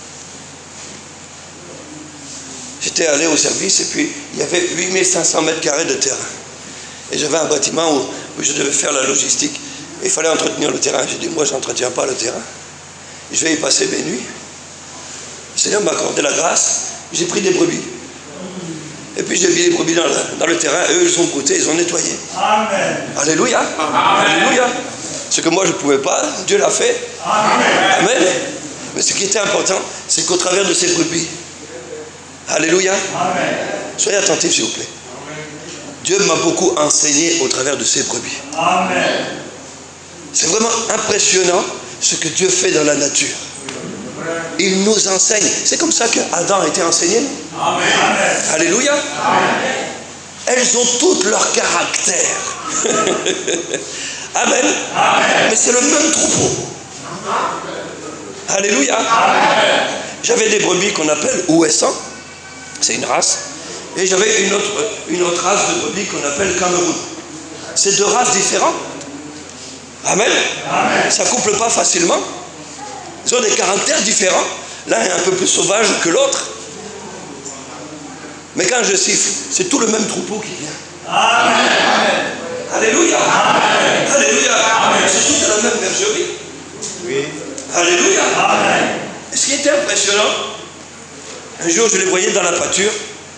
J'étais allé au service et puis il y avait 8500 mètres carrés de terrain. Et j'avais un bâtiment où je devais faire la logistique. Il fallait entretenir le terrain. J'ai dit, moi je n'entretiens pas le terrain. Je vais y passer mes nuits. Le Seigneur m'a accordé la grâce. J'ai pris des brebis. Et puis j'ai mis les brebis dans le terrain, eux ils ont goûté, ils ont nettoyé. Amen. Alléluia. Amen. Alléluia. Ce que moi je ne pouvais pas, Dieu l'a fait. Amen. Amen. Mais ce qui était important, c'est qu'au travers de ces brebis, alléluia. Amen. Soyez attentifs s'il vous plaît. Dieu m'a beaucoup enseigné au travers de ces brebis. Amen. C'est vraiment impressionnant ce que Dieu fait dans la nature. Il nous enseigne. C'est comme ça qu'Adam a été enseigné. Amen. Alléluia. Amen. Elles ont toutes leur caractère. Amen. Amen. Mais c'est le même troupeau. Alléluia. Amen. J'avais des brebis qu'on appelle ouessants. C'est une race. Et j'avais une autre race de brebis qu'on appelle Cameroun. C'est deux races différentes. Amen. Amen. Ça ne couple pas facilement. Ils ont des caractères différents. L'un est un peu plus sauvage que l'autre. Mais quand je siffle, c'est tout le même troupeau qui vient. Amen. Alléluia. Amen. Alléluia. Amen. C'est tout de la même bergerie. Oui. Alléluia. Amen. Et ce qui était impressionnant, un jour je les voyais dans la pâture.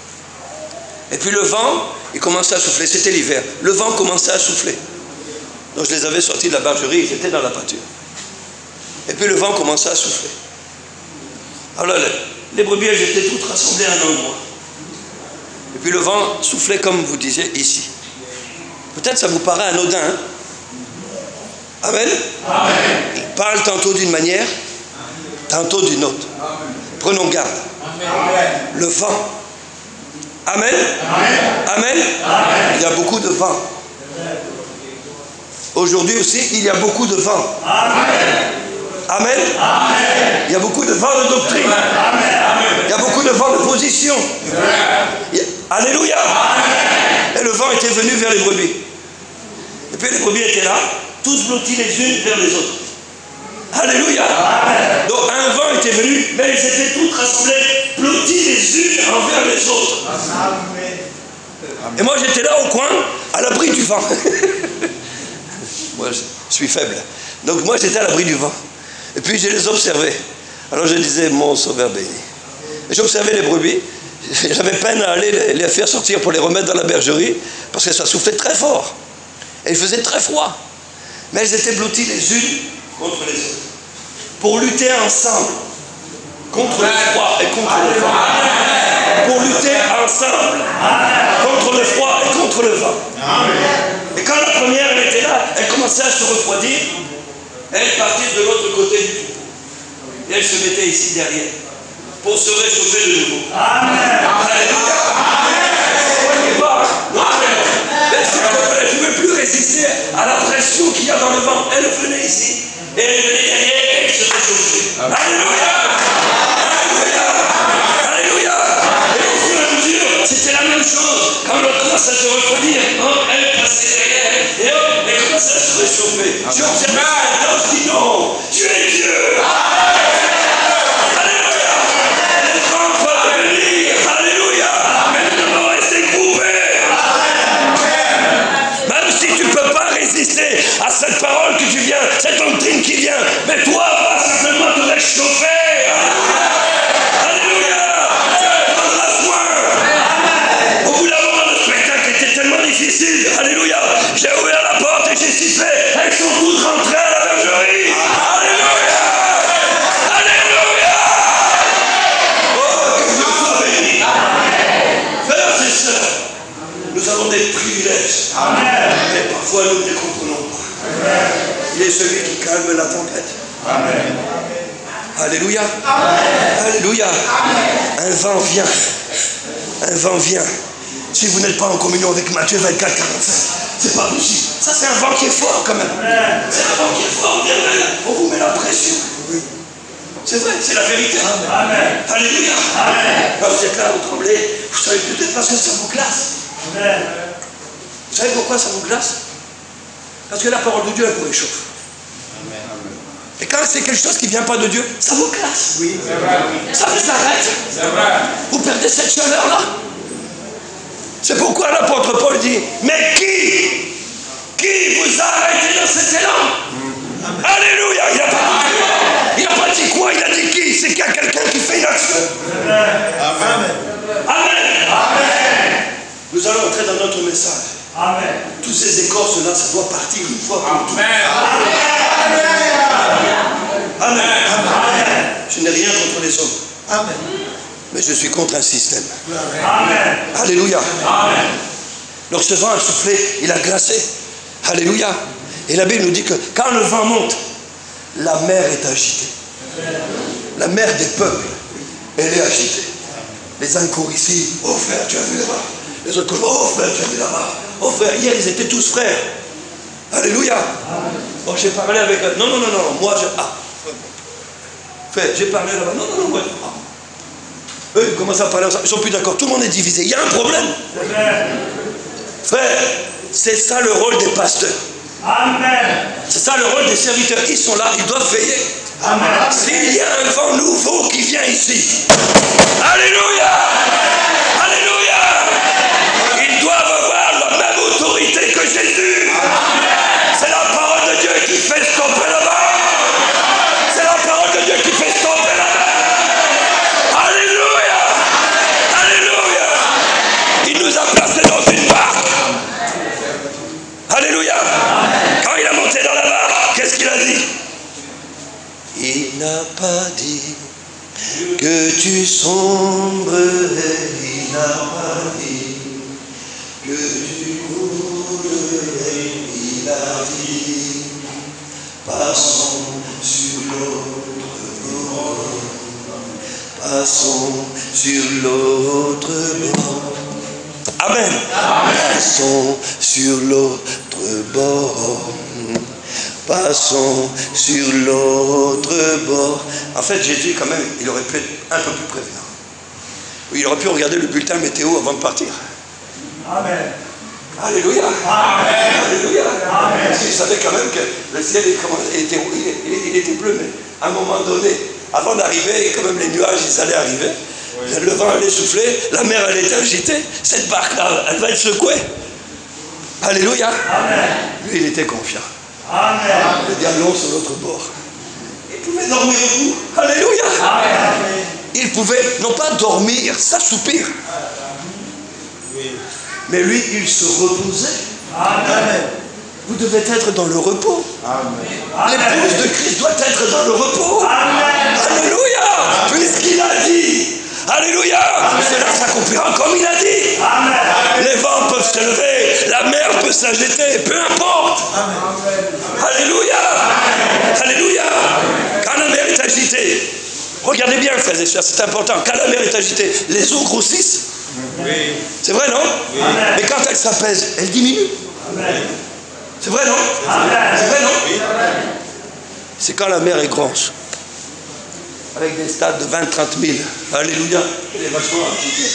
Et puis le vent, il commençait à souffler. C'était l'hiver. Le vent commençait à souffler. Donc je les avais sortis de la bergerie, ils étaient dans la pâture. Et puis le vent commençait à souffler. Alors les brebis, elles étaient toutes rassemblées à un endroit. Et puis le vent soufflait comme vous disiez ici. Peut-être ça vous paraît anodin. Hein? Amen. Amen. Il parle tantôt d'une manière, tantôt d'une autre. Amen. Prenons garde. Amen. Le vent. Amen. Amen. Amen. Amen. Il y a beaucoup de vent. Aujourd'hui aussi, il y a beaucoup de vent. Amen. Amen. Amen. Il y a beaucoup de vent de doctrine. Amen. Il y a beaucoup de vent de position. Alléluia. Amen. Et le vent était venu vers les brebis. Et puis les brebis étaient là, tous blottis les unes vers les autres. Alléluia. Amen. Donc un vent était venu, mais ils étaient toutes rassemblées, blottis les unes envers les autres. Amen. Et moi j'étais là au coin, à l'abri du vent. Moi je suis faible. Donc moi j'étais à l'abri du vent. Et puis je les observais. Alors je disais, mon sauveur béni. Et j'observais les brebis. J'avais peine à aller les faire sortir pour les remettre dans la bergerie, parce que ça soufflait très fort. Et il faisait très froid. Mais elles étaient blotties les unes contre les autres. Pour lutter ensemble. Contre le froid et contre le vent. Pour lutter ensemble. Contre le froid et contre le vent. Et quand la première elle était là, elle commençait à se refroidir. Elle partit de l'autre côté du trou. Et elle se mettait ici derrière. Pour se réchauffer de nouveau. Amen. Alléluia. Elle ne pouvait plus résister à la pression qu'il y a dans le vent. Elle venait ici. Et elle venait derrière et elle se réchauffait. Alléluia. Alléluia. Alléluia. Et au fur et à mesure, c'était la même chose. Quand l'autre commençait à se refroidir, elle passait derrière. Et hop, elle commençait à se réchauffer. J'ai observé ça. Je dis non. Tu es Dieu. À cette parole que tu viens, cette doctrine qui vient, mais toi va simplement te réchauffer. Alléluia. Prendras soin. Au bout d'un moment, le spectacle était tellement difficile. Alléluia. J'ai ouvert la porte et j'ai sifflé. Elles sont toutes rentrées à la bergerie. Alléluia. Alléluia. Oh, que Dieu soit béni. Frères et sœurs, nous avons des privilèges. Amen. Mais parfois nous ne les comprenons pas. Il est celui qui calme la tempête. Amen. Alléluia. Amen. Alléluia. Amen. Un vent vient. Un vent vient. Si vous n'êtes pas en communion avec Matthieu 24, 45, c'est pas possible. Ça, c'est un vent qui est fort quand même. C'est un vent qui est fort. On vous met la pression. C'est vrai, c'est la vérité. Amen. Alléluia. Amen. Quand vous êtes là, vous tremblez, vous savez peut-être parce que ça vous glace. Amen. Vous savez pourquoi ça vous glace? Parce que la parole de Dieu, elle vous réchauffe. Amen. Et quand c'est quelque chose qui ne vient pas de Dieu, ça vous glace. Oui, c'est vrai. Ça vous arrête. C'est vrai. Vous perdez cette chaleur-là. C'est pourquoi l'apôtre Paul dit, mais qui vous a arrêté dans cet élan? Amen. Alléluia. Il n'a pas dit quoi, il a dit qui? C'est qu'il y a quelqu'un qui fait une action. Amen. Amen. Amen. Amen. Nous allons entrer dans notre message. Amen. Tous ces écorces-là, ça doit partir une fois pour toutes. Amen. Amen. Amen. Je n'ai rien contre les hommes. Amen. Mais je suis contre un système. Amen. Alléluia. Amen. Donc ce vent a soufflé, il a glacé. Alléluia. Et la Bible nous dit que quand le vent monte, la mer est agitée. La mer des peuples, elle est agitée. Les uns courent ici. Oh frère, tu as vu là-bas. Les autres courent. Oh frère, tu as vu là-bas. Oh frère, hier ils étaient tous frères. Alléluia. Bon, j'ai parlé avec eux. Non, moi je. Ah. Frère, j'ai parlé là-bas. Non, moi. Ah. Eux, ils commencent à parler ensemble. Ils ne sont plus d'accord. Tout le monde est divisé. Il y a un problème. Frère, c'est ça le rôle des pasteurs. Amen. C'est ça le rôle des serviteurs. Ils sont là, ils doivent veiller. Amen. S'il y a un vent nouveau qui vient ici, alléluia, alléluia, ils doivent avoir la même autorité que Jésus. C'est la parole de Dieu qui fait stopper le vent. C'est la parole de Dieu qui fait stopper la mer. Alléluia, alléluia. Il nous a placés dans une barque. Alléluia. Quand il a monté dans la barque, qu'est-ce qu'il a dit? Il n'a pas dit que tu sombrerais. Il n'a pas dit que tu coulerais. Il a dit passons sur l'autre bord. Passons sur l'autre bord. Amen. Passons sur l'autre bord. Passons sur l'autre bord. En fait, Jésus, quand même, il aurait pu être un peu plus prévenant. Il aurait pu regarder le bulletin météo avant de partir. Amen. Alléluia. Amen. Alléluia. Amen. Parce qu'il savait quand même que le ciel était bleu, mais à un moment donné, avant d'arriver, quand même les nuages, ils allaient arriver. Oui. Le vent allait souffler, la mer allait être agitée. Cette barque-là, elle va être secouée. Alléluia. Amen. Lui, il était confiant. Amen. Il dit allons sur l'autre bord. Il pouvait dormir debout. Alléluia. Amen. Il pouvait non pas dormir, s'assoupir. Oui. Mais lui, il se reposait. Amen. Vous devez être dans le repos. L'épouse de Christ doit être dans le repos. Amen. Alléluia. Puisqu'il a dit. Alléluia. Cela s'accomplira comme il a dit. Amen. Les vents peuvent se lever, la mer peut s'agiter, peu importe. Amen. Alléluia. Amen. Alléluia. Quand la mer est agitée, regardez bien, frères et sœurs, c'est important. Quand la mer est agitée, les eaux grossissent. Oui. C'est vrai, non? Oui. Mais quand elle s'apaise, elle diminue. Amen. C'est vrai, non? Amen. C'est vrai, non? Oui. C'est quand la mer est grosse. Avec des stades de 20-30 000. Alléluia. Elle est vachement agitée.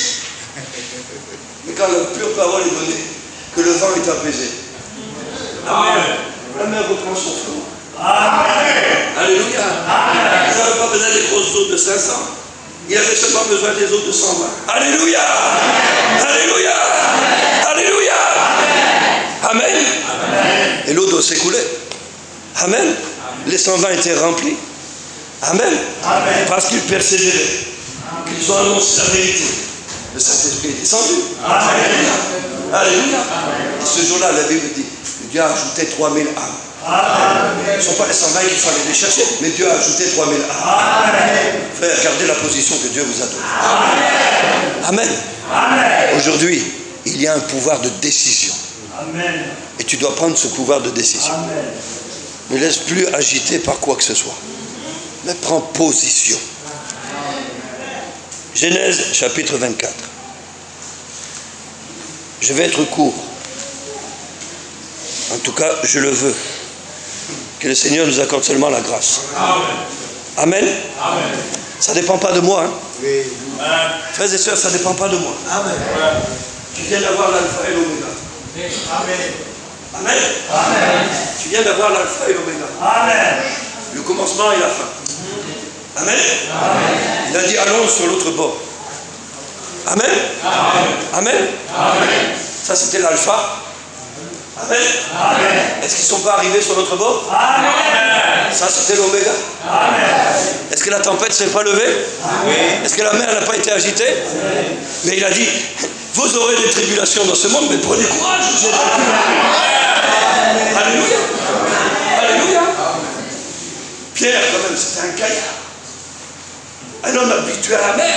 Mais quand la pure parole est donnée, que le vent est apaisé. Amen. La mer reprend son flot. Amen. Alléluia. Amen. Il n'avait pas besoin des grosses eaux de 500. Il avait seulement besoin des eaux de 120. Alléluia. Alléluia. Alléluia. Amen. Amen. Et l'eau doit s'écouler. Amen. Les 120 étaient remplis. Amen. Amen. Parce qu'ils persévéraient. Qu'ils ont annoncé la vérité. Le Saint-Esprit est descendu. Amen. Alléluia. Et ce jour-là, la Bible dit que Dieu a ajouté 3000 âmes. Amen. Ce ne sont pas les 120 qu'il faut aller les chercher, mais Dieu a ajouté 3000 âmes. Amen. Frère, gardez la position que Dieu vous a donnée. Amen. Amen. Aujourd'hui, il y a un pouvoir de décision. Amen. Et tu dois prendre ce pouvoir de décision. Amen. Ne laisse plus agiter par quoi que ce soit. Mais prends position. Genèse chapitre 24. Je vais être court. En tout cas, je le veux. Que le Seigneur nous accorde seulement la grâce. Amen. Amen. Amen. Ça ne dépend pas de moi. Hein? Oui. Frères et sœurs, ça ne dépend pas de moi. Amen. Tu viens d'avoir l'alpha et l'oméga. Amen. Amen. Amen. Tu viens d'avoir l'alpha et l'oméga. Amen. Le commencement et la fin. Amen. Amen. Il a dit allons sur l'autre bord. Amen. Amen. Amen. Amen. Ça c'était l'alpha. Amen. Amen. Est-ce qu'ils ne sont pas arrivés sur l'autre bord? Amen. Ça c'était l'oméga. Amen. Est-ce que la tempête ne s'est pas levée? Oui. Est-ce que la mer n'a pas été agitée? Oui. Mais il a dit Vous aurez des tribulations dans ce monde, mais prenez courage. J'ai vaincu le monde. Alléluia. Alléluia. Pierre, quand même, c'était un gaillard. Un homme habitué à la mer,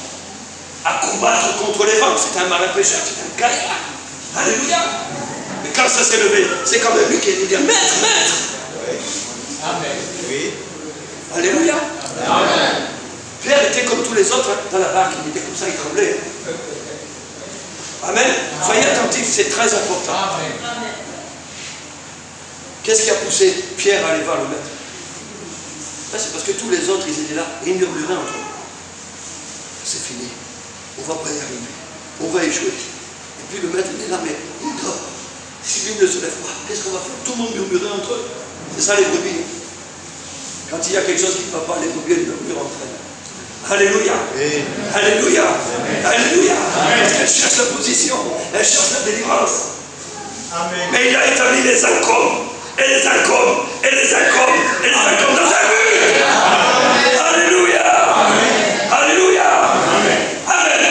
à combattre contre les vents. C'était un marin pêcheur, c'était un gaillard. Alléluia. Mais quand ça s'est levé, c'est quand même lui qui est venu dire, maître, maître. Amen. Oui. Alléluia. Amen. Pierre était comme tous les autres dans la barque, il était comme ça, il tremblait. Amen. Soyez attentifs, c'est très important. Amen. Qu'est-ce qui a poussé Pierre à aller voir le maître? C'est parce que tous les autres, ils étaient là et ils murmuraient entre eux. C'est fini. On ne va pas y arriver. On va échouer. Et puis le maître, il est là, mais il dort. Si lui ne se lève pas, qu'est-ce qu'on va faire? Tout le monde murmurait entre eux. C'est ça les brebis. Quand il y a quelque chose qui ne va pas, les brebis, elles murmurent entre elles. Alléluia. Alléluia. Alléluia. Elle cherche la position. Elle cherche la délivrance. Amen. Mais il a établi les incômes. Et les incômes. Et les incômes. Et les incômes dans un but. Alléluia. Alléluia. Amen.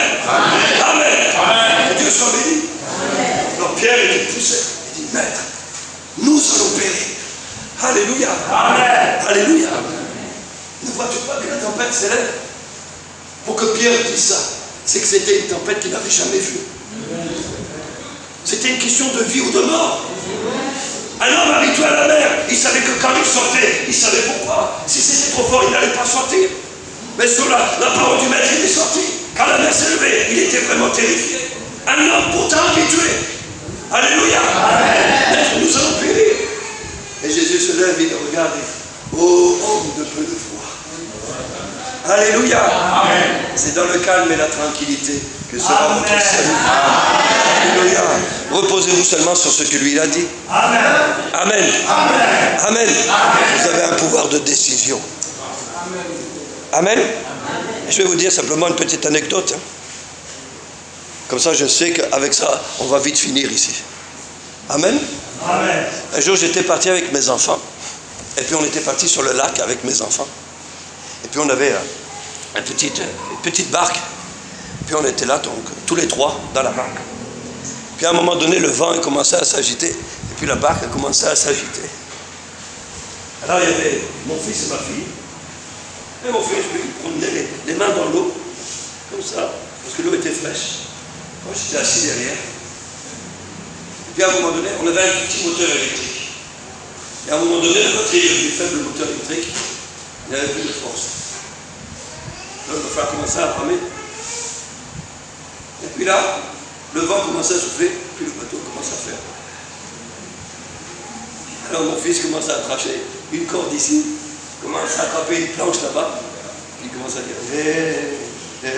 Amen. Que Dieu soit béni. Alors Pierre était poussé. Il dit, maître, nous allons périr. Alléluia. Amen. Alléluia. Ne vois-tu pas que la tempête s'élève? Pour que Pierre dise ça, c'est que c'était une tempête qu'il n'avait jamais vue. C'était une question de vie ou de mort. Un homme habitué à la mer, il savait que quand il sortait, il savait pourquoi. Si c'était trop fort, il n'allait pas sortir. Mais sur la parole du maître, il est sorti. Quand la mer s'est levée, il était vraiment terrifié. Un homme pourtant habitué. Alléluia. Maître, nous allons périr. Et Jésus se lève et il regarde. Oh, homme de peu de foi. Alléluia. C'est dans le calme et la tranquillité que sera votre salut. Alléluia. Reposez-vous seulement sur ce que lui a dit. Amen. Amen. Amen. Vous avez un pouvoir de décision. Amen. Je vais vous dire simplement une petite anecdote. Comme ça, je sais qu'avec ça, on va vite finir ici. Amen. Amen. Un jour, j'étais parti avec mes enfants. Et puis, on était parti sur le lac avec mes enfants. Et puis, on avait une petite barque. Puis, on était là, donc, tous les trois, dans la barque. Puis, à un moment donné, le vent a commencé à s'agiter. Et puis, la barque a commencé à s'agiter. Alors, il y avait mon fils et ma fille. Et mon fils, lui, il promenait les mains dans l'eau. Comme ça. Parce que l'eau était fraîche. Moi, j'étais assis derrière. Et puis, à un moment donné, on avait un petit moteur électrique. Et à un moment donné, la batterie est devenue faible, le moteur électrique. Il n'y avait plus de force. Donc, il va falloir commencer à ramer. Et puis là, le vent commençait à souffler, puis le bateau commence à faire. Alors mon fils commence à attracher une corde ici, commence à attraper une planche là-bas, puis il commence à dire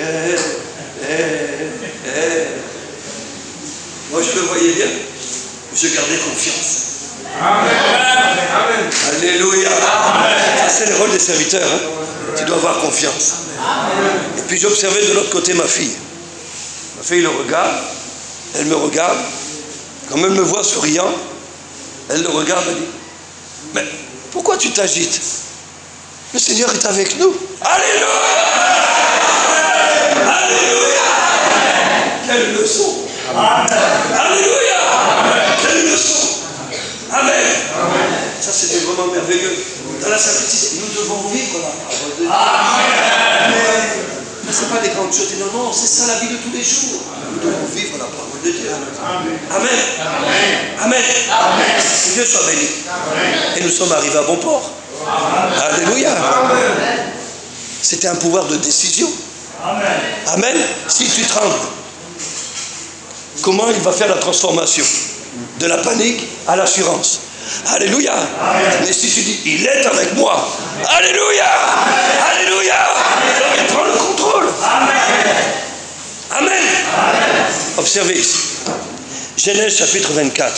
Moi je le voyais bien, je gardais confiance. Amen. Alléluia. Ça c'est le rôle des serviteurs. Hein? Tu dois avoir confiance. Et puis j'observais de l'autre côté ma fille. Ma fille le regarde, elle me regarde. Quand elle me voit souriant, elle le regarde et dit mais pourquoi tu t'agites? Le Seigneur est avec nous. Alléluia. Alléluia. Quelle leçon. Alléluia. Quelle leçon. Amen. Ça c'était vraiment merveilleux. Dans la simplicité, nous devons vivre la parole de Dieu. Mais ce n'est pas des grandes choses. Non, c'est ça la vie de tous les jours. Nous devons vivre la parole de Dieu. Amen. Amen. Que Dieu soit béni. Et nous sommes arrivés à bon port. Alléluia. C'était un pouvoir de décision. Amen. Si tu trembles, comment il va faire la transformation de la panique à l'assurance? Alléluia. Mais si tu dis, il est avec moi. Alléluia. Alléluia. Il prend le contrôle. Amen. Observez ici. Genèse chapitre 24.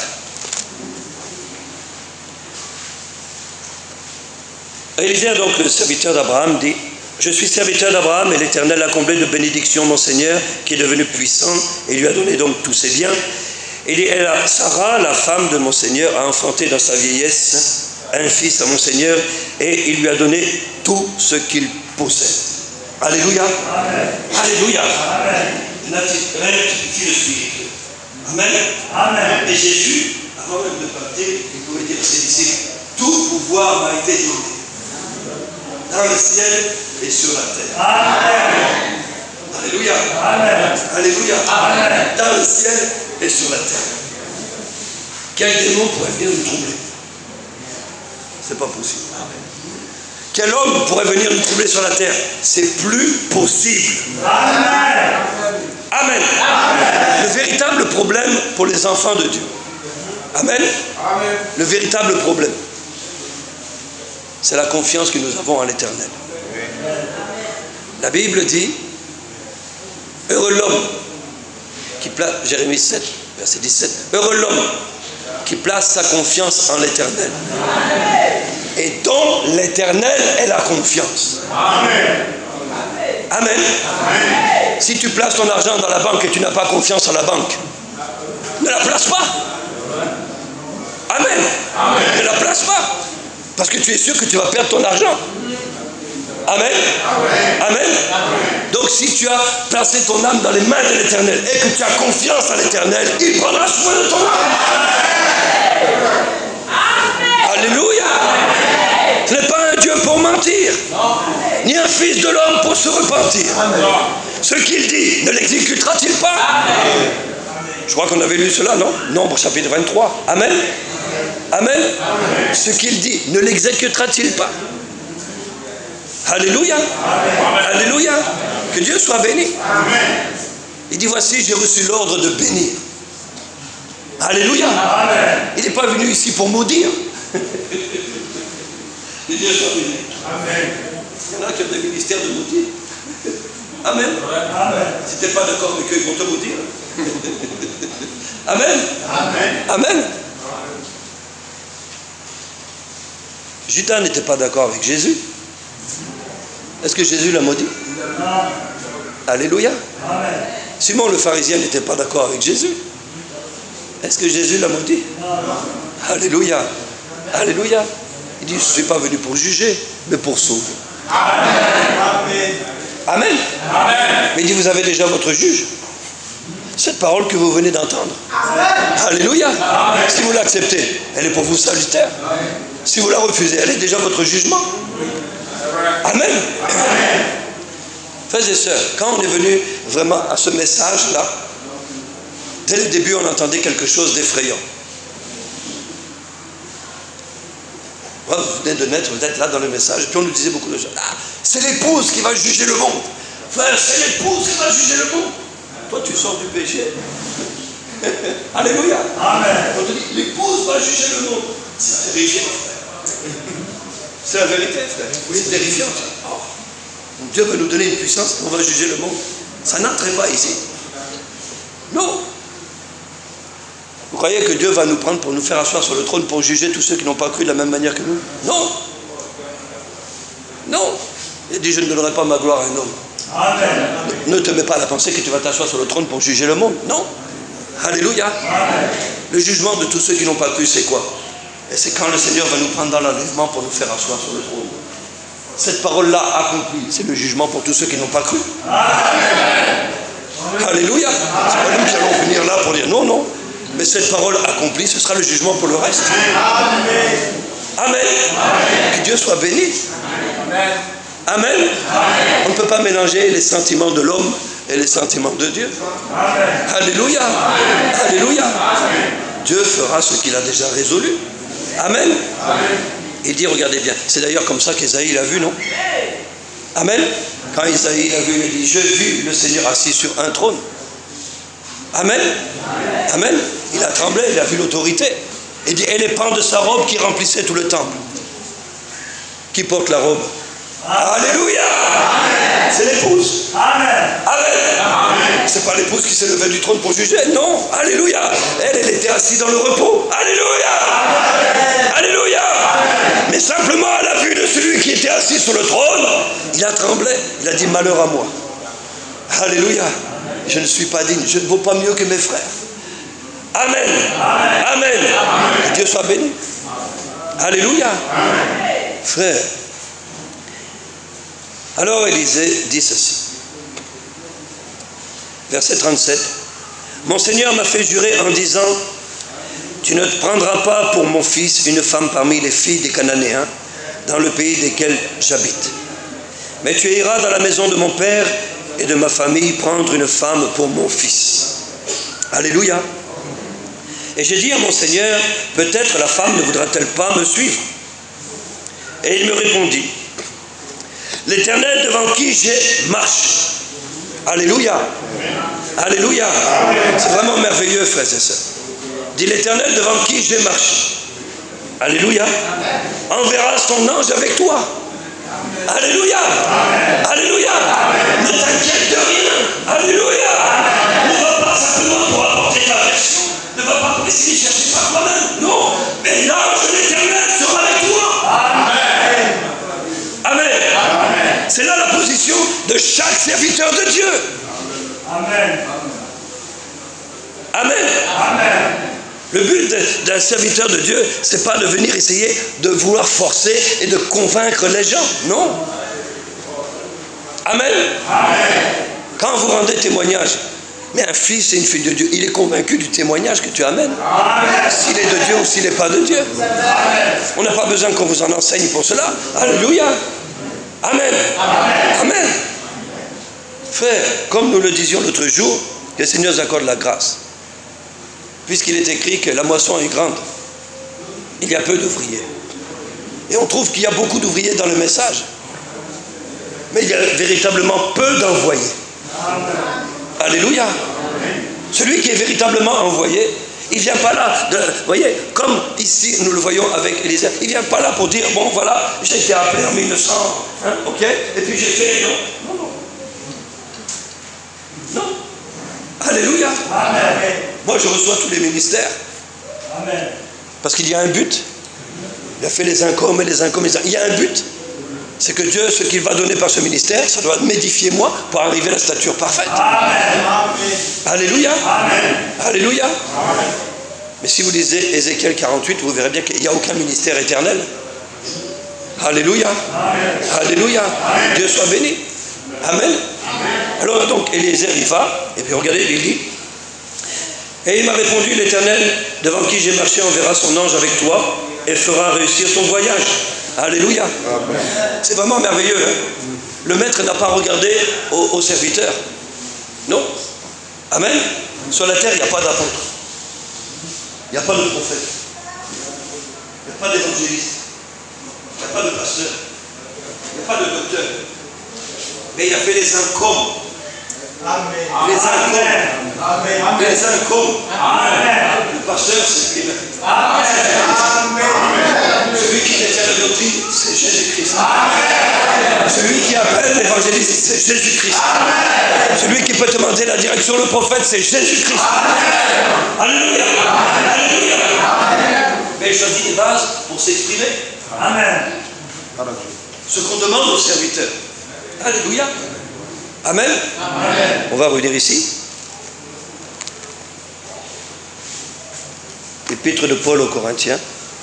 Élisée, donc le serviteur d'Abraham, dit je suis serviteur d'Abraham et l'Éternel l'a comblé de bénédictions, mon Seigneur, qui est devenu puissant et lui a donné donc tous ses biens. Et Sarah, la femme de mon Seigneur, a enfanté dans sa vieillesse un fils à mon Seigneur et il lui a donné tout ce qu'il possède. Alléluia. Amen. Alléluia. Amen. rectifie le spirituel. Amen. Amen. Et Jésus, avant même de partir, il pouvait dire à ses disciples, tout pouvoir m'a été donné. Dans le ciel et sur la terre. Amen. Alléluia. Amen. Alléluia. Amen. Dans le ciel et sur la terre. Quel démon pourrait venir nous troubler? C'est pas possible. Amen. Quel homme pourrait venir nous troubler sur la terre? C'est plus possible. Amen. Amen. Amen. Le véritable problème pour les enfants de Dieu. Amen. Amen. Le véritable problème, c'est la confiance que nous avons en l'Éternel. La Bible dit, heureux l'homme qui place, Jérémie 7, verset 17, heureux l'homme qui place sa confiance en l'Éternel. Et dont l'Éternel est la confiance. Amen. Amen. Amen. Si tu places ton argent dans la banque et tu n'as pas confiance en la banque, ne la place pas. Amen. Amen. Ne la place pas. Parce que tu es sûr que tu vas perdre ton argent. Amen. Amen. Amen. Donc si tu as placé ton âme dans les mains de l'Éternel et que tu as confiance en l'Éternel, il prendra soin de ton âme. Alléluia. Ce n'est pas un Dieu pour mentir, ni un fils de l'homme pour se repentir. Ce qu'il dit, ne l'exécutera-t-il pas? Je crois qu'on avait lu cela, non? Nombre chapitre 23. Amen. Amen. Ce qu'il dit, ne l'exécutera-t-il pas? Alléluia. Alléluia. Que Dieu soit béni. Il dit, voici, j'ai reçu l'ordre de bénir. Alléluia. Il n'est pas venu ici pour maudire. Que Dieu soit béni. Amen. Il y en a qui ont des ministères de maudire. Amen. Amen. Si tu n'es pas d'accord avec eux, ils vont te maudire. Amen. Amen. Amen. Judas n'était pas d'accord avec Jésus. Est-ce que Jésus l'a maudit? Non. Alléluia. Amen. Simon le pharisien n'était pas d'accord avec Jésus. Est-ce que Jésus l'a maudit? Non. Alléluia. Alléluia. Il dit, je ne suis pas venu pour juger, mais pour sauver. Amen. Amen. Amen. Mais il dit, vous avez déjà votre juge. Cette parole que vous venez d'entendre. Alléluia. Amen. Si vous l'acceptez, elle est pour vous salutaire. Amen. Si vous la refusez, elle est déjà votre jugement. Amen. Amen. Frères et sœurs, quand on est venu vraiment à ce message-là, dès le début, on entendait quelque chose d'effrayant. Vous venez de naître, vous êtes là dans le message, et puis on nous disait beaucoup de choses. Ah, c'est l'épouse qui va juger le monde. Frère, c'est l'épouse qui va juger le monde. Toi, tu sors du péché. Alléluia. Amen. On te dit, l'épouse va juger le monde. C'est terrifiant, frère. C'est la vérité, frère. Oui, c'est terrifiant. Oh. Dieu va nous donner une puissance, on va juger le monde. Ça n'entrait pas ici. Non. Vous croyez que Dieu va nous prendre pour nous faire asseoir sur le trône pour juger tous ceux qui n'ont pas cru de la même manière que nous? Non. Non. Il dit, je ne donnerai pas ma gloire à un homme. Amen. Ne te mets pas à la pensée que tu vas t'asseoir sur le trône pour juger le monde. Non. Alléluia. Amen. Le jugement de tous ceux qui n'ont pas cru, c'est quoi? Et c'est quand le Seigneur va nous prendre dans l'enlèvement pour nous faire asseoir sur le trône. Cette parole-là accomplie, c'est le jugement pour tous ceux qui n'ont pas cru. Amen. Alléluia. C'est pas nous qui allons venir là pour dire non, non. Mais cette parole accomplie, ce sera le jugement pour le reste. Amen. Amen. Amen. Que Dieu soit béni. Amen. Amen. Amen. On ne peut pas mélanger les sentiments de l'homme et les sentiments de Dieu. Amen. Alléluia. Amen. Alléluia. Amen. Dieu fera ce qu'il a déjà résolu. Amen. Amen. Il dit, regardez bien, c'est d'ailleurs comme ça qu'Ésaïe l'a vu, non? Amen. Quand Ésaïe l'a vu, il dit, je vis le Seigneur assis sur un trône. Amen. Amen. Il a tremblé, il a vu l'autorité. Il dit, et les pans de sa robe qui remplissaient tout le temple. Qui porte la robe? Alléluia. C'est l'épouse. Amen. Amen. C'est pas l'épouse qui s'est levée du trône pour juger. Non. Alléluia. Elle était assise dans le repos. Alléluia. Alléluia. Mais simplement à la vue de celui qui était assis sur le trône, il a tremblé. Il a dit, malheur à moi. Alléluia. Je ne suis pas digne. Je ne vaux pas mieux que mes frères. Amen. Amen. Amen. Que Dieu soit béni. Alléluia. Frère. Alors Élisée dit ceci. verset 37. Mon Seigneur m'a fait jurer en disant, tu ne te prendras pas pour mon fils une femme parmi les filles des Cananéens, dans le pays desquels j'habite. Mais tu iras dans la maison de mon père et de ma famille prendre une femme pour mon fils. Alléluia. Et j'ai dit à mon Seigneur, peut-être la femme ne voudra-t-elle pas me suivre? Et il me répondit, l'Éternel devant qui j'ai marche. Alléluia. Alléluia. C'est vraiment merveilleux, frères et sœurs. Dit l'Éternel devant qui j'ai marché. Alléluia. Enverra son ange avec toi. Alléluia. Alléluia. Ne t'inquiète de rien. Alléluia. Ne va pas simplement pour apporter ta version. Ne va pas pour essayer de chercher par toi-même. Non. Mais l'ange de l'Éternel sera avec toi. Amen. Amen. Amen. C'est là la position de chaque serviteur de Dieu. Amen. Amen. Amen. Le but d'un serviteur de Dieu, c'est pas de venir essayer de vouloir forcer et de convaincre les gens. Non. Amen. Amen. Quand vous rendez témoignage, mais un fils et une fille de Dieu, il est convaincu du témoignage que tu amènes. S'il est de Dieu ou s'il n'est pas de Dieu. Amen. On n'a pas besoin qu'on vous en enseigne pour cela. Alléluia. Amen. Amen. Amen. Frère, comme nous le disions l'autre jour, que le Seigneur nous accorde la grâce. Puisqu'il est écrit que la moisson est grande, il y a peu d'ouvriers. Et on trouve qu'il y a beaucoup d'ouvriers dans le message. Mais il y a véritablement peu d'envoyés. Alléluia. Celui qui est véritablement envoyé, il ne vient pas là, vous voyez, comme ici nous le voyons avec Élisée, il ne vient pas là pour dire, bon voilà, j'ai été appelé en 1900, hein, ok, et puis j'ai fait, non, non, non. Non. Alléluia. Amen. Moi, je reçois tous les ministères. Amen. Parce qu'il y a un but. Il a fait les uns comme et les uns comme les uns. Il y a un but. C'est que Dieu, ce qu'il va donner par ce ministère, ça doit m'édifier moi pour arriver à la stature parfaite. Amen. Alléluia. Amen. Alléluia. Amen. Mais si vous lisez Ézéchiel 48, vous verrez bien qu'il n'y a aucun ministère éternel. Alléluia. Amen. Alléluia. Amen. Dieu soit béni. Amen. Amen. Alors donc, Élisée y va, et puis regardez, il dit, et il m'a répondu, l'Éternel, devant qui j'ai marché, enverra son ange avec toi, et fera réussir ton voyage. Alléluia. Amen. C'est vraiment merveilleux. Hein? Le maître n'a pas regardé aux serviteurs. Non. Amen. Sur la terre, il n'y a pas d'apôtre. Il n'y a pas de prophète. Il n'y a pas d'évangéliste. Il n'y a pas de pasteur. Il n'y a pas de docteur. Mais il a fait les incômes. Amen. Les incômes. Amen. Les incômes. Amen. Le pasteur, c'est lui-même. Amen. Celui qui détient la doctrine, c'est Jésus-Christ. Amen. Celui qui appelle l'évangéliste, c'est Jésus-Christ. Amen. Celui qui peut demander la direction, le prophète, c'est Jésus-Christ. Alléluia. Alléluia. Mais il choisit des bases pour s'exprimer. Amen. Ce qu'on demande aux serviteurs. Alléluia. Amen. Amen. On va revenir ici. Épître de Paul aux Corinthiens.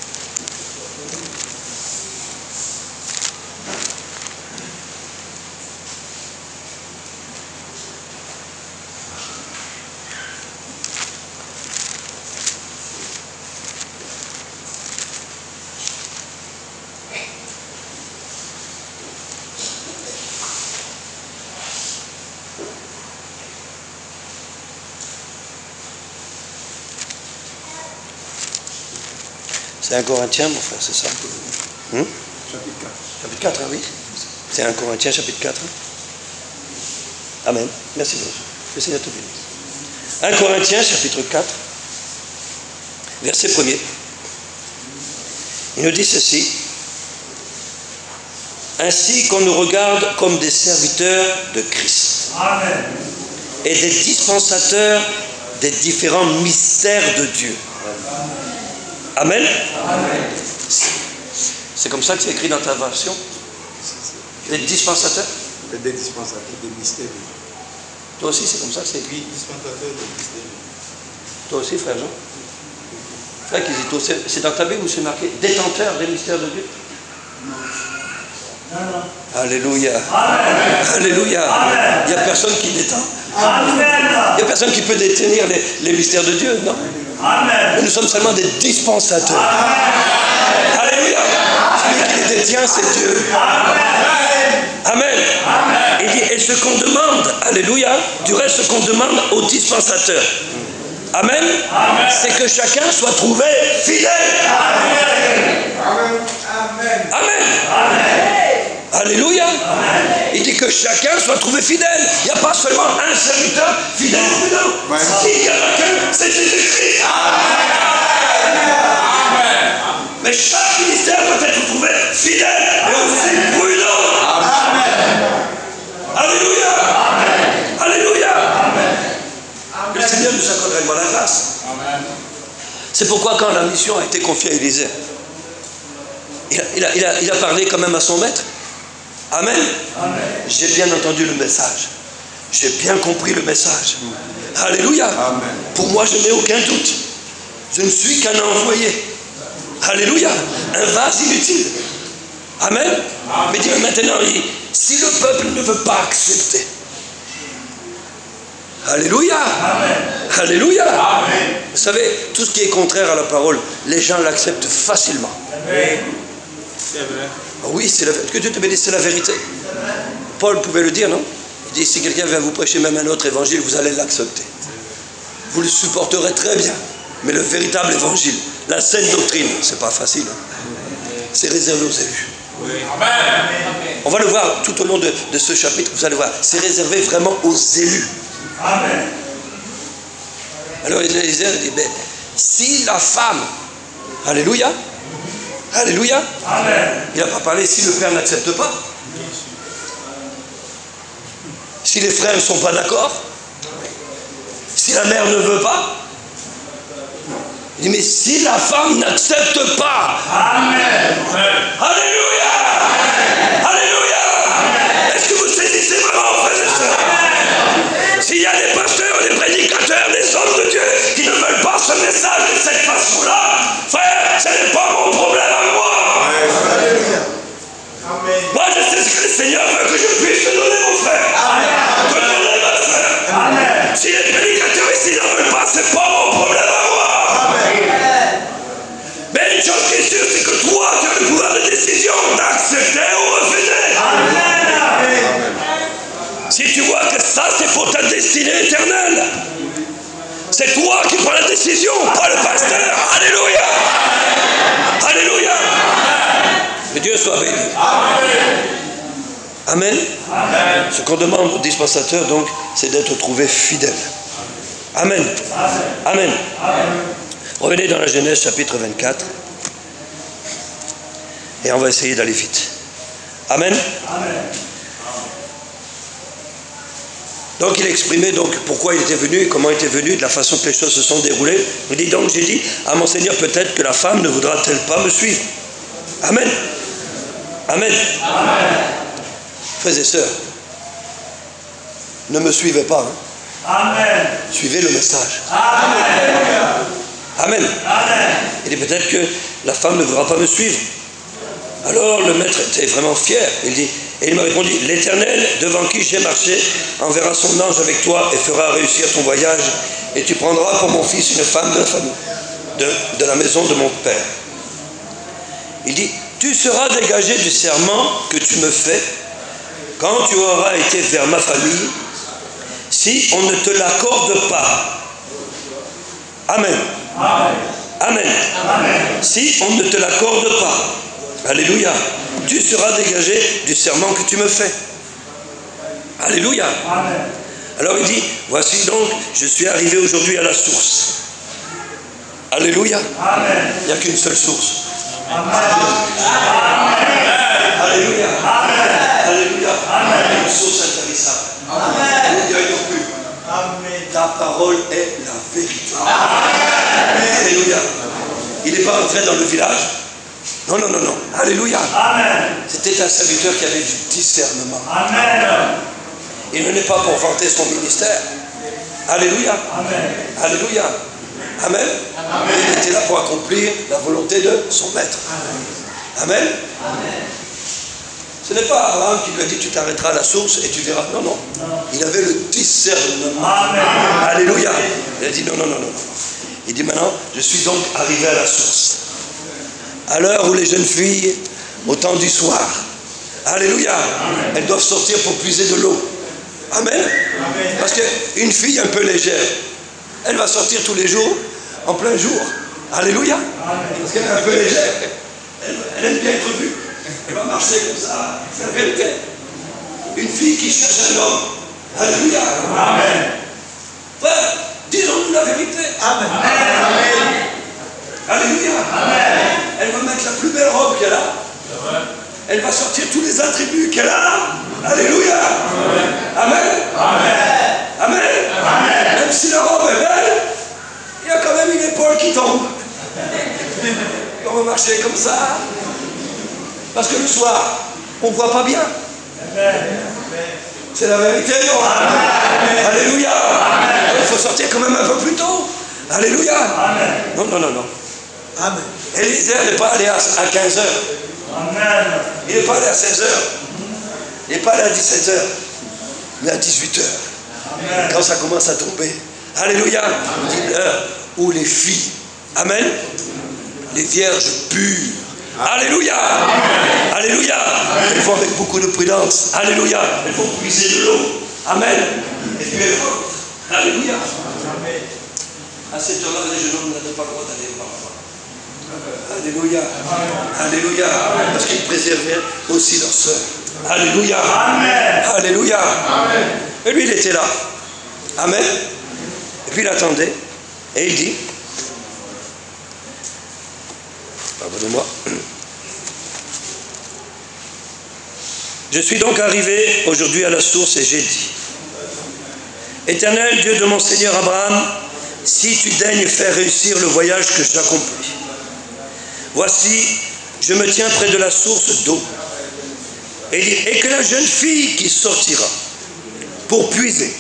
C'est 1 Corinthiens, mon frère, c'est ça? Chapitre 4. Chapitre 4, hein, oui. C'est 1 Corinthiens, chapitre 4. Amen. Merci beaucoup. Le Seigneur te bénisse. 1 Corinthiens, chapitre 4, verset 1er. Il nous dit ceci. Ainsi qu'on nous regarde comme des serviteurs de Christ. Amen. Et des dispensateurs des différents mystères de Dieu. Amen. Amen. C'est comme ça que c'est écrit dans ta version. Des dispensateurs. Des dispensateurs des mystères. Toi aussi, c'est comme ça que c'est écrit. Dispensateurs des mystères. Toi aussi, frère Jean. Frère Kizito, c'est dans ta Bible où c'est marqué détenteur des mystères de Dieu? Non. Alléluia. Amen. Alléluia. Amen. Il n'y a personne qui détend. Il n'y a personne qui peut détenir les mystères de Dieu, non. Nous sommes seulement des dispensateurs. Alléluia. Celui qui les détient, c'est Dieu. Amen. Il dit, et ce qu'on demande, alléluia, du reste, ce qu'on demande aux dispensateurs. Amen. C'est que chacun soit trouvé fidèle. Amen. Alléluia. Il dit que chacun soit trouvé fidèle. Il n'y a pas seulement un serviteur fidèle. Non. S'il y en a qu'un, c'est Jésus-Christ. Mais chaque ministère doit être trouvé fidèle et aussi prudent. Alléluia. Alléluia. Le Seigneur nous accorde vraiment la grâce. C'est pourquoi quand la mission a été confiée à Élisée, il a parlé quand même à son maître. Amen. J'ai bien entendu le message. J'ai bien compris le message. Alléluia. Pour moi, je n'ai aucun doute. Je ne suis qu'un envoyé. Alléluia. Un vase inutile. Amen. Mais dis maintenant, si le peuple ne veut pas accepter. Alléluia. Alléluia. Vous savez, tout ce qui est contraire à la parole, les gens l'acceptent facilement. C'est vrai. Oui, que Dieu te bénisse, c'est la vérité. Paul pouvait le dire, non? Il dit, si quelqu'un vient vous prêcher même un autre évangile, vous allez l'accepter. Vous le supporterez très bien. Mais le véritable évangile, la saine doctrine, c'est pas facile. C'est réservé aux élus. On va le voir tout au long de ce chapitre, vous allez voir. C'est réservé vraiment aux élus. Alors Élisée dit, ben, si la femme, alléluia, alléluia, il n'a pas parlé si le père n'accepte pas, si les frères ne sont pas d'accord, si la mère ne veut pas. Il dit, mais si la femme n'accepte pas, alléluia, alléluia, est-ce que vous saisissez vraiment, frères et sœurs? S'il y a des pasteurs, des prédicateurs, des hommes de Dieu qui ne veulent pas ce message de cette façon-là, frère, ce n'est pas mon problème à moi. Moi, je sais ce que le Seigneur veut que je puisse te donner, mon frère. Te donner, ma soeur. Si les prédicateurs ici n'en veulent pas, c'est pas mon problème à moi. Mais une chose qui est sûre, c'est que toi, tu as le pouvoir de décision d'accepter ou refuser. Si tu vois que ça, c'est pour ta destinée éternelle, c'est toi qui prends la décision, pas le pasteur. Alléluia. Alléluia. Que Dieu soit béni. Amen. Ce qu'on demande aux dispensateurs, donc, c'est d'être trouvé fidèle. Amen. Amen. Revenez dans la Genèse chapitre 24. Et on va essayer d'aller vite. Amen. Donc il a exprimé donc pourquoi il était venu et comment il était venu, de la façon que les choses se sont déroulées. Il dit donc, j'ai dit à mon Seigneur, peut-être que la femme ne voudra-t-elle pas me suivre. Amen. Amen. Frères et sœurs, ne me suivez pas. Amen. Suivez le message. Amen. Il dit peut-être que la femme ne voudra pas me suivre. Alors le maître était vraiment fier. Il dit, et il m'a répondu, l'Éternel devant qui j'ai marché enverra son ange avec toi et fera réussir ton voyage, et tu prendras pour mon fils une femme de la famille, de la maison de mon père. Il dit, tu seras dégagé du serment que tu me fais quand tu auras été vers ma famille, si on ne te l'accorde pas. Amen. Amen. Si on ne te l'accorde pas. Alléluia. Tu seras dégagé du serment que tu me fais. Alléluia. Alors il dit, voici donc, je suis arrivé aujourd'hui à la source. Alléluia. Il n'y a qu'une seule source. Alléluia. Alléluia. Une source intarissable. Il n'y a plus. Ta parole est la vérité. Alléluia. Il n'est pas entré dans le village. Non. Alléluia. C'était un serviteur qui avait du discernement. Il ne venait pas pour vanter son ministère. Alléluia. Alléluia. Amen. Il était là pour accomplir la volonté de son maître. Amen. Ce n'est pas Abraham qui lui a dit tu t'arrêteras à la source et tu verras. Non, non. Il avait le discernement. Alléluia. Il a dit non, non, non, non. Il dit maintenant, je suis donc arrivé à la source. À l'heure où les jeunes filles, au temps du soir, alléluia, elles doivent sortir pour puiser de l'eau. Amen. Parce qu'une fille un peu légère, elle va sortir tous les jours, en plein jour. Alléluia. Parce qu'elle est un peu légère. Elle aime bien être vue. Elle va marcher comme ça. C'est la vérité. Une fille qui cherche un homme. Alléluia. Amen. Frère, disons-nous la vérité. Amen. Alléluia. Amen. Elle va mettre la plus belle robe qu'elle a. Elle va sortir tous les attributs qu'elle a. Alléluia. Amen. Amen. Amen. Amen. Même si la robe est belle, il y a quand même une épaule qui tombe. On va marcher comme ça. Parce que le soir, on ne voit pas bien. C'est la vérité, non? Alléluia. Il faut sortir quand même un peu plus tôt. Alléluia. Non, non, non, non. Amen. Élisée n'est pas allé à 15h. Amen. Il n'est pas allé à 16h. Il n'est pas allé à 17h. Mais à 18h. Amen. Quand ça commence à tomber. Alléluia. C'est l'heure où les filles, amen, les vierges pures, alléluia, amen. Alléluia, elles vont avec beaucoup de prudence. Alléluia. Elles vont puiser de l'eau. Amen. Et puis elles vont. Alléluia. Amen. À cette heure-là, les jeunes hommes n'avaient pas le droit d'aller voir. Alléluia. Alléluia. Parce qu'ils préservaient aussi leurs sœurs. Alléluia. Amen. Alléluia. Amen. Et lui, il était là. Amen. Et puis il attendait. Et il dit, pardonnez-moi, je suis donc arrivé aujourd'hui à la source et j'ai dit, Éternel Dieu de mon Seigneur Abraham, si tu daignes faire réussir le voyage que j'accomplis, voici, je me tiens près de la source d'eau, et que la jeune fille qui sortira pour puiser,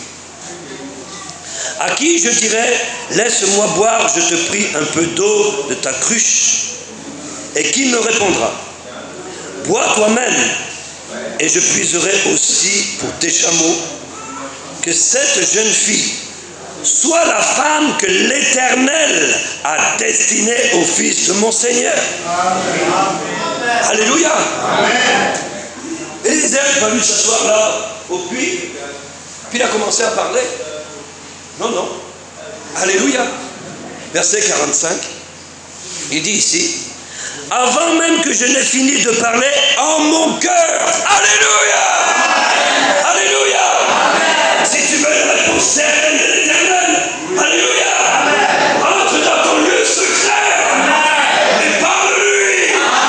à qui je dirai, laisse-moi boire, je te prie, un peu d'eau de ta cruche, et qui me répondra, bois toi-même, et je puiserai aussi pour tes chameaux, que cette jeune fille soit la femme que l'Éternel a destinée au fils de mon Seigneur. Amen. Alléluia. Amen. Élisée va lui s'asseoir là au puits, puis il a commencé à parler. Non, non. Alléluia. Verset 45. Il dit ici, avant même que je n'ai fini de parler, en mon cœur. Alléluia. Alléluia. Si tu veux la réponse certaine de l'Éternel, alléluia. Entre dans ton lieu secret et parle-lui.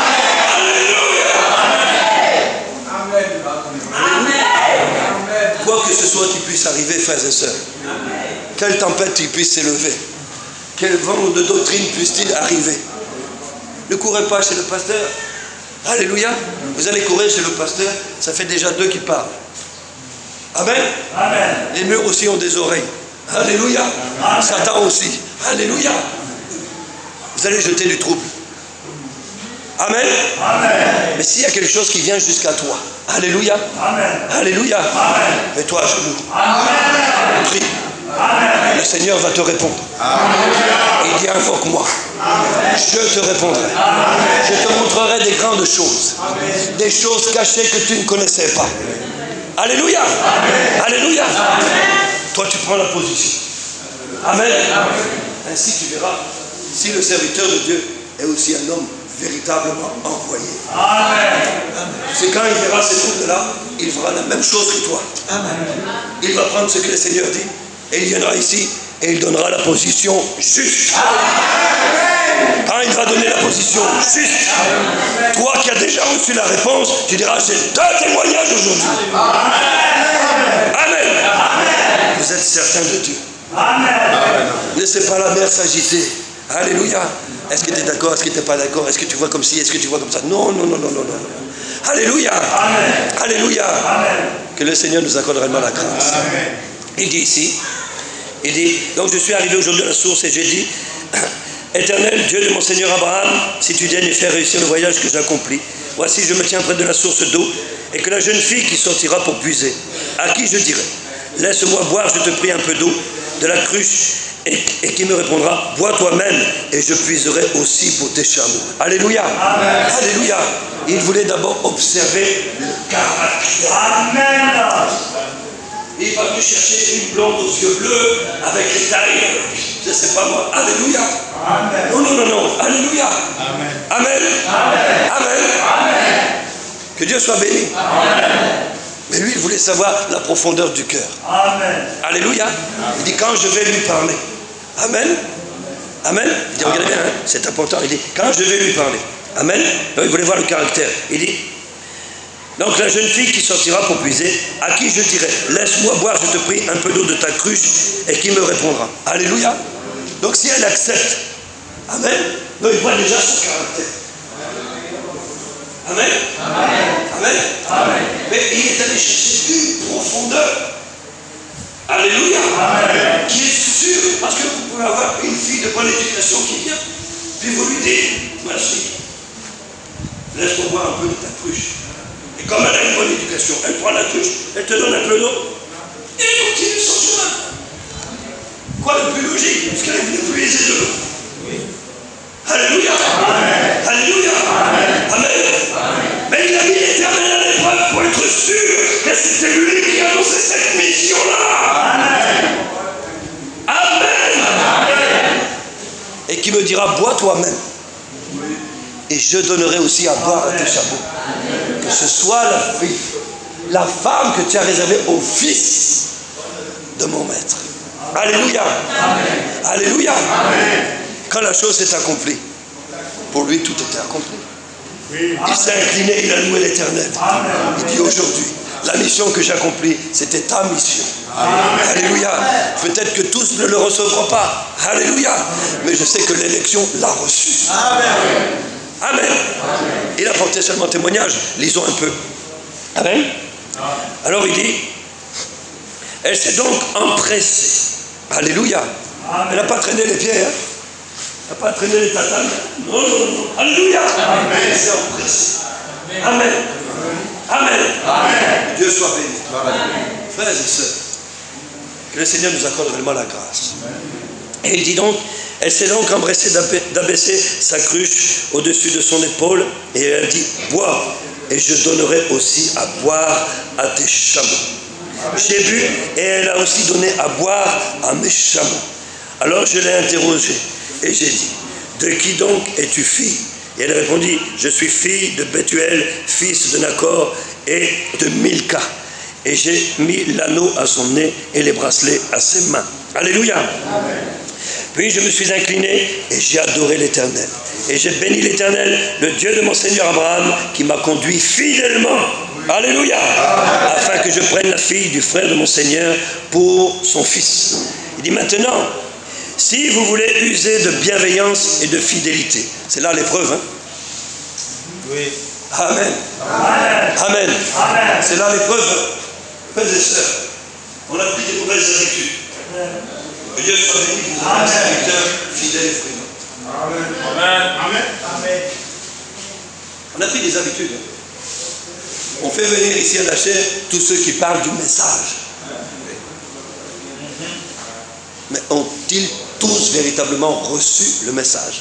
Alléluia. Quoi que ce soit qui puisse arriver, frères et sœurs, quelle tempête il puisse s'élever, quel vent de doctrine puisse-t-il arriver, ne courez pas chez le pasteur. Alléluia. Vous allez courir chez le pasteur, ça fait déjà 2 qui parlent. Amen. Amen. Les murs aussi ont des oreilles. Alléluia. Amen. Satan aussi. Alléluia. Vous allez jeter du trouble. Amen. Amen. Mais s'il y a quelque chose qui vient jusqu'à toi, alléluia. Amen. Alléluia. Amen. Mets-toi à genoux. Amen. Prie. Amen. Le Seigneur va te répondre. Amen. Il dit invoque-moi. Je te répondrai. Amen. Je te montrerai des grandes choses. Amen. Des choses cachées que tu ne connaissais pas. Alléluia. Amen. Alléluia. Amen. Toi tu prends la position. Amen. Amen. Ainsi tu verras si le serviteur de Dieu est aussi un homme véritablement envoyé. Amen. C'est quand il verra ces troubles-là, il fera la même chose que toi. Amen. Il va prendre ce que le Seigneur dit et il viendra ici et il donnera la position juste. Amen. Quand il va donner la position juste, toi qui as déjà reçu la réponse, tu diras j'ai 2 témoignages aujourd'hui. Amen. Amen. Vous êtes certain de Dieu. Amen. Laissez pas la mer s'agiter. Alléluia. Est-ce que tu es d'accord? Est-ce que tu n'es pas d'accord? Est-ce que tu vois comme ci? Est-ce que tu vois comme ça? Non, non, non, non, non, non. Alléluia. Amen. Alléluia. Amen. Que le Seigneur nous accorde vraiment la grâce. Amen. Il dit ici, il dit, donc je suis arrivé aujourd'hui à la source et j'ai dit, Éternel Dieu de mon Seigneur Abraham, si tu daignes faire réussir le voyage que j'accomplis, voici je me tiens près de la source d'eau, et que la jeune fille qui sortira pour puiser, à qui je dirai, laisse-moi boire, je te prie, un peu d'eau de la cruche, et qui me répondra, bois toi-même, et je puiserai aussi pour tes chameaux. Alléluia. Amen. Alléluia. Il voulait d'abord observer le caractère. Amen. Il n'est pas venu chercher une blonde aux yeux bleus avec les tailles. Je ne sais pas moi. Alléluia. Amen. Non, non, non, non. Alléluia. Amen. Amen. Amen. Amen. Amen. Que Dieu soit béni. Amen. Mais lui, il voulait savoir la profondeur du cœur. Amen. Alléluia. Il dit, quand je vais lui parler. Amen. Amen. Il dit, regardez bien, hein, c'est important. Il dit, quand je vais lui parler. Amen. Donc, il voulait voir le caractère. Il dit, donc la jeune fille qui sortira pour puiser, à qui je dirai, laisse-moi boire, je te prie, un peu d'eau de ta cruche, et qui me répondra. Alléluia. Donc si elle accepte, amen, donc il voit déjà son caractère. Amen. Amen. Amen. Amen. Mais il est allé chercher une profondeur. Alléluia. Amen. Qui est sûr, parce que vous pouvez avoir une fille de bonne éducation qui vient, puis vous lui dites, ma fille, laisse-moi boire un peu de ta cruche. Et comme elle a une bonne éducation, elle prend la cruche, elle te donne un peu d'eau, et elle continue son chemin. Quoi de plus logique, parce qu'elle est venue puiser de l'eau. Oui. Alléluia. Amen. Alléluia. Amen. Amen. Amen. Mais il a mis l'Éternel à l'épreuve pour être sûr que c'était lui qui annonçait cette mission-là. Amen. Amen. Amen. Et qui me dira, bois toi-même. Et je donnerai aussi à boire à tes chameaux. Que ce soit la femme que tu as réservée au fils de mon maître. Alléluia. Amen. Alléluia. Amen. Quand la chose s'est accomplie, pour lui tout était accompli. Il s'est incliné, il a loué l'Éternel. Il dit aujourd'hui, la mission que j'accomplis, c'était ta mission. Amen. Alléluia. Peut-être que tous ne le recevront pas. Alléluia. Mais je sais que l'élection l'a reçu. Amen. Amen. Il a porté seulement témoignage. Lisons un peu. Amen. Alors il dit, elle s'est donc empressée. Alléluia. Elle n'a pas traîné les pieds. Hein? Elle n'a pas traîné les tatanes. Non, non, non. Alléluia. Amen. Elle s'est empressée. Amen. Amen. Amen. Dieu soit béni. Amen. Frères et sœurs, que le Seigneur nous accorde vraiment la grâce. Et il dit donc, elle s'est donc empressée d'abaisser sa cruche au-dessus de son épaule et elle dit, bois et je donnerai aussi à boire à tes chameaux. J'ai bu et elle a aussi donné à boire à mes chameaux. Alors je l'ai interrogée et j'ai dit, de qui donc es-tu fille? Et elle répondit, je suis fille de Bethuel, fils de Nacor et de Milka. Et j'ai mis l'anneau à son nez et les bracelets à ses mains. Alléluia. Amen. Puis je me suis incliné et j'ai adoré l'Éternel. Et j'ai béni l'Éternel, le Dieu de mon Seigneur Abraham, qui m'a conduit fidèlement. Alléluia. Afin que je prenne la fille du frère de mon Seigneur pour son fils. Il dit maintenant, si vous voulez user de bienveillance et de fidélité, c'est là l'épreuve, hein? Oui. Amen. Amen. Amen. Amen. C'est là l'épreuve. Frères et sœurs, on a pris des mauvaises habitudes. Que Dieu soit béni, vous avez un serviteur fidèle et fréquent. Amen. Amen. Amen. On a pris des habitudes. On fait venir ici à la chair tous ceux qui parlent du message. Mais ont-ils tous véritablement reçu le message?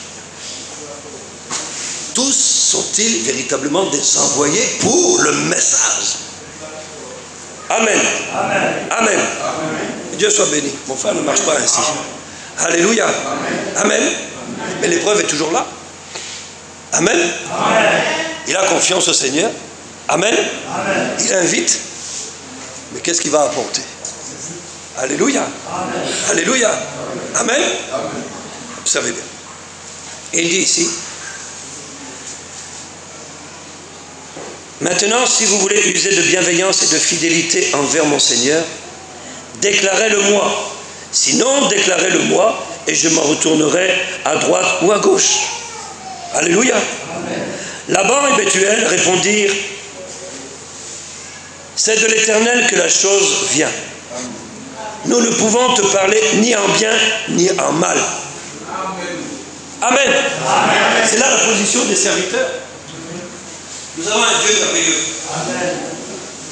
Tous sont-ils véritablement des envoyés pour le message? Amen. Amen. Amen. Amen. Dieu soit béni. Mon frère ne marche pas ainsi. Amen. Alléluia. Amen. Amen. Mais l'épreuve est toujours là. Amen. Amen. Il a confiance au Seigneur. Amen. Amen. Il invite. Mais qu'est-ce qu'il va apporter? Alléluia. Amen. Alléluia. Amen. Amen. Observez bien. Et il dit ici, maintenant, si vous voulez user de bienveillance et de fidélité envers mon Seigneur, déclarez-le-moi. Sinon, déclarez-le-moi et je m'en retournerai à droite ou à gauche. Alléluia. Amen. Laban et Bethuel répondirent, c'est de l'Éternel que la chose vient. Nous ne pouvons te parler ni en bien ni en mal. Amen. Amen. C'est là la position des serviteurs. Nous avons un Dieu merveilleux.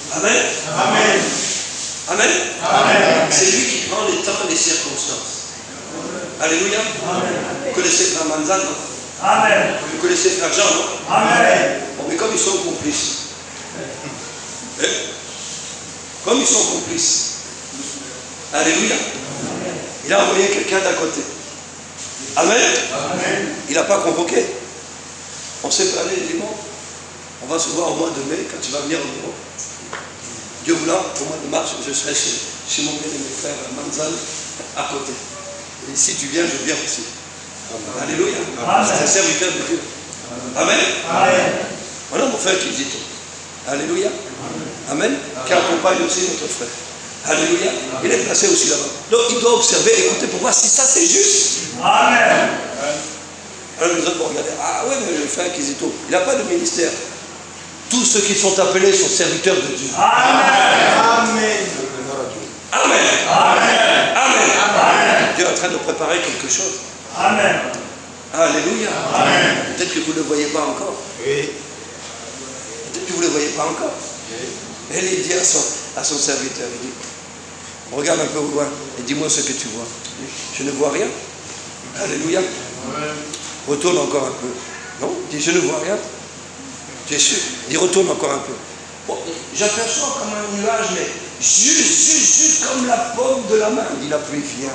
Amen. Amen. Amen. Amen. C'est lui qui prend les temps et les circonstances. Alléluia. Vous connaissez Frère Manzan, non? Amen. Vous connaissez Frère Jean, non? Amen. Bon, mais comme ils sont complices, hein? Comme ils sont complices, alléluia, il a envoyé quelqu'un d'à côté. Amen. Amen. Il n'a pas convoqué. On s'est parlé, il dit bon, on va se voir au mois de mai quand tu vas venir au bureau. Dieu voulant, au mois de mars, je serai chez mon bien-aimé frère Manzan à côté. Et si tu viens, je viens aussi. Alléluia. C'est un serviteur de Dieu. Amen. Amen. Voilà mon frère qui dit tout. Alléluia. Amen. Qui accompagne aussi notre frère. Alléluia. Il est placé aussi là-bas. Donc il doit observer, écouter pour voir si ça c'est juste. Amen. Alors les autres vont regarder. Ah oui, mais le frère Kizito, il n'a pas de ministère. Tous ceux qui sont appelés sont serviteurs de Dieu. Amen. Amen. Amen. Amen. Dieu est en train de préparer quelque chose. Amen. Alléluia. Amen. Peut-être que vous ne le voyez pas encore. Oui. Peut-être que vous ne le voyez pas encore. Et il dit à son serviteur, il dit, regarde un peu au loin et dis-moi ce que tu vois. Je ne vois rien. Alléluia. Amen. Retourne encore un peu. Non, il dit, je ne vois rien. Tu es sûr? Il dit, retourne encore un peu. Bon, j'aperçois comme un nuage, mais juste comme la paume de la main. Il dit, la pluie vient.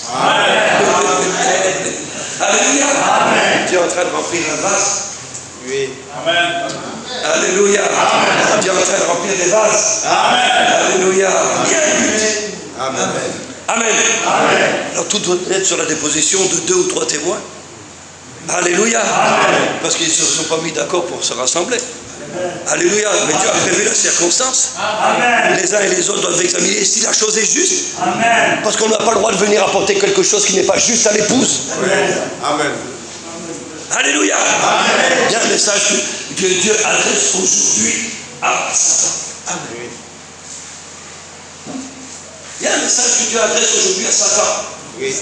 Amen. Alléluia. Amen. Tu es en train de remplir un vase. Oui. Amen. Alléluia. Tu es en train de remplir des vases. Amen. Alléluia. Amen. Amen. Amen. Alors tout doit être sur la déposition de 2 ou 3 témoins. Alléluia. Amen. Parce qu'ils ne se sont pas mis d'accord pour se rassembler. Alléluia. Mais Dieu a prévu la circonstance. Amen. Les uns et les autres doivent examiner si la chose est juste. Amen. Parce qu'on n'a pas le droit de venir apporter quelque chose qui n'est pas juste à l'épouse. Amen. Alléluia. Amen. Il y a un message que Dieu adresse aujourd'hui à Satan. Amen. Il y a un message que Dieu adresse aujourd'hui à Satan. Oui.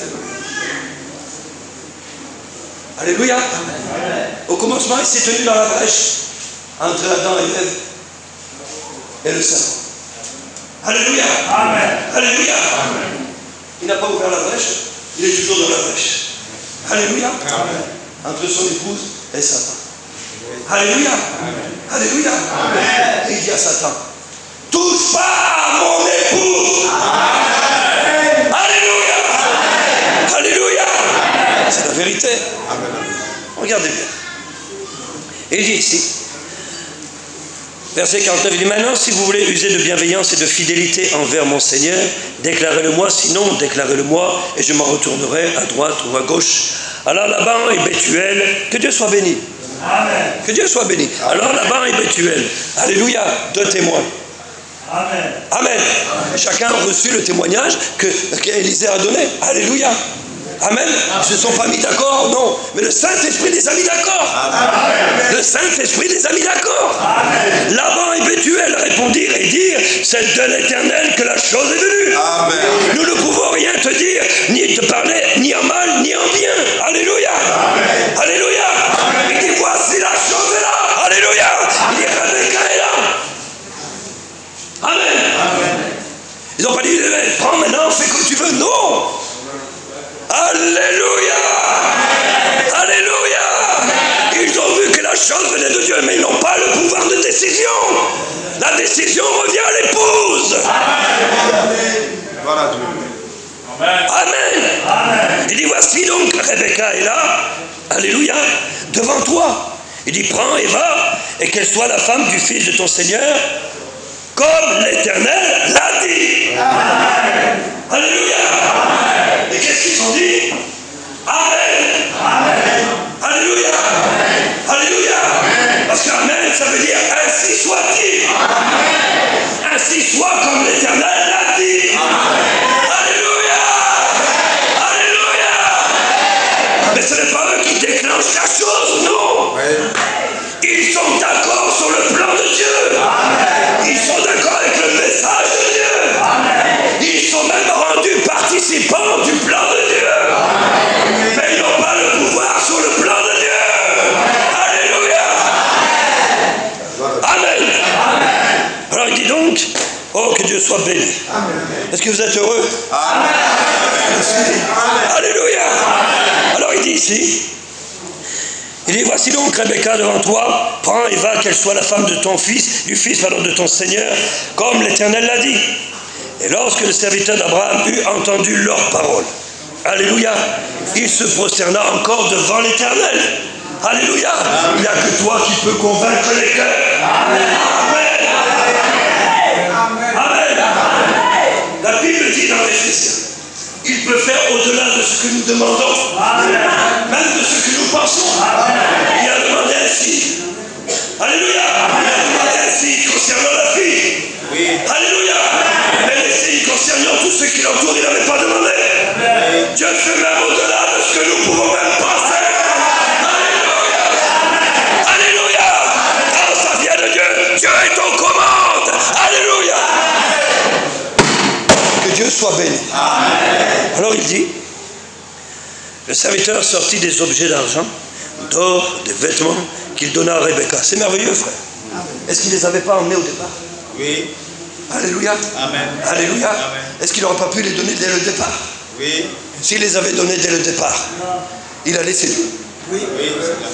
Alléluia. Au commencement, il s'est tenu dans la brèche entre Adam et Ève et le serpent. Alléluia. Amen. Alléluia. Il n'a pas ouvert la brèche, il est toujours dans la brèche. Alléluia. Amen. Entre son épouse et Satan. Alléluia. Alléluia. Et il dit à Satan, touche pas à mon épouse. Alléluia. Alléluia. C'est la vérité. Regardez bien. Et il dit ici, verset 49, il dit, maintenant si vous voulez user de bienveillance et de fidélité envers mon Seigneur, déclarez-le-moi, sinon déclarez-le-moi, et je m'en retournerai à droite ou à gauche. Alors Laban et Bethuel, que Dieu soit béni. Amen. Que Dieu soit béni. Alors Laban et Bethuel, alléluia, 2 témoins. Amen. Amen. Chacun a reçu le témoignage qu'Élisée a donné. Alléluia. Amen. Ils ne se sont pas mis d'accord, non. Mais le Saint-Esprit les a mis d'accord. Amen. Le Saint-Esprit les a mis d'accord. Amen. Laban et Bethuel répondirent et dirent, c'est de l'Éternel que la chose est venue. Amen. Nous ne pouvons rien te dire, ni te parler, ni en mal, ni en bien. Alléluia. Amen. Alléluia. Il dit, voici la chose est là. Alléluia. Il dit, Rebecca est là. Amen. Ils n'ont pas dit, prends maintenant, fais comme tu veux. Non. Alléluia. Alléluia. Ils ont vu que la chose venait de Dieu, mais ils n'ont pas le pouvoir de décision. La décision revient à l'épouse. Voilà Dieu. Amen. Il dit, voici donc, Rebecca est là. Alléluia. Devant toi. Il dit, prends et va, et qu'elle soit la femme du fils de ton Seigneur, comme l'Éternel l'a dit. Amen. Alléluia. Et qu'est-ce qu'ils ont dit? Amen. Amen. Alléluia. Alléluia. Parce qu'Amen, ça veut dire ainsi soit-il. Ainsi soit comme l'Éternel l'a dit. Alléluia. Alléluia. Mais ce n'est pas eux qui déclenchent la chose, non. Ils sont d'accord sur le plan de Dieu. Ils sont d'accord avec le message de Dieu. Ils sont même rendus participants du plan de Dieu. Mais ils n'ont pas le pouvoir sur le plan de Dieu. Alléluia. Amen. Alors il dit donc, Dieu soit béni. Est-ce que vous êtes heureux? Amen. Alléluia. Alors il dit ici, il dit, voici donc Rebecca devant toi, prends et va, qu'elle soit la femme de ton fils, de ton Seigneur, comme l'Éternel l'a dit. Et lorsque le serviteur d'Abraham eut entendu leurs paroles, alléluia, il se prosterna encore devant l'Éternel. Alléluia. Il n'y a que toi qui peux convaincre les cœurs. Amen. Amen. Amen. La Bible dit dans l'Éphésiens, il peut faire au-delà de ce que nous demandons, même de ce que nous pensons. Il a demandé ainsi. Alléluia. Il a demandé ainsi concernant la fille. Alléluia. Mais les filles concernant tous ceux qui l'entourent, il n'avait pas demandé. Dieu fait même au-delà de ce que nous pouvons même penser. Alléluia. Alléluia. Quand ça vient de Dieu, Dieu est aux commandes. Alléluia. Que Dieu soit béni. Alors il dit, le serviteur sortit des objets d'argent, d'or, des vêtements qu'il donna à Rebecca. C'est merveilleux, frère. Est-ce qu'il ne les avait pas emmenés au départ? Oui. Alléluia. Amen. Alléluia. Amen. Est-ce qu'il n'aurait pas pu les donner dès le départ? Oui. S'il les avait donnés dès le départ, il allait séduire. Oui. Oui.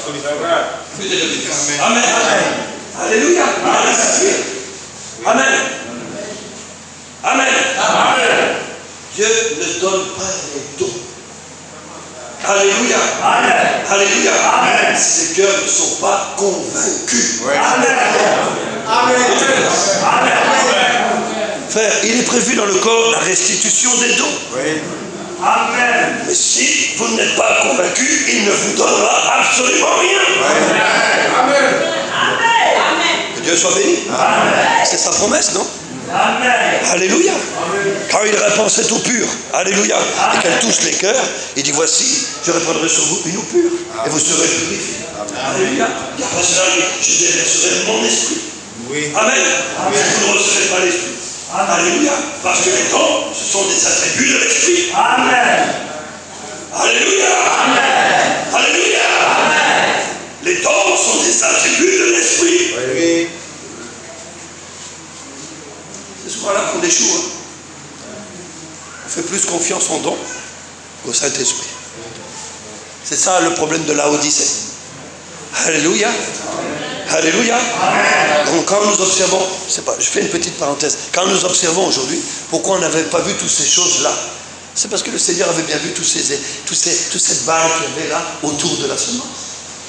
Amen. Alléluia. Amen. Amen. Amen. Dieu ne donne pas les dons. Alléluia. Amen. Alléluia. Amen. Ces cœurs ne sont pas convaincus. Oui. Amen. Amen. Amen. Frère, il est prévu dans le corps la restitution des dons. Oui. Amen. Mais si vous n'êtes pas convaincu, il ne vous donnera absolument rien. Amen. Que Dieu soit béni. C'est sa promesse, non? Amen. Alléluia. Quand il répand cette eau pure, alléluia, et qu'elle touche les cœurs, il dit, voici, je répandrai sur vous une eau pure, et vous serez purifiés. Alléluia. Et après cela, je déverserai mon esprit. Oui. Amen. Vous ne recevrez pas l'esprit. Alléluia. Parce que les dons, ce sont des attributs de l'esprit. Amen. Alléluia. Amen. Alléluia. Amen. Les dons sont des attributs de l'esprit. Oui. C'est souvent là qu'on échoue. Hein. On fait plus confiance en dons qu'au Saint-Esprit. C'est ça le problème de la Odyssée. Alléluia. Alléluia. Donc quand nous observons, je fais une petite parenthèse, quand nous observons aujourd'hui, pourquoi on n'avait pas vu toutes ces choses-là? C'est parce que le Seigneur avait bien vu toute cette barre qu'il y avait là autour de la semence.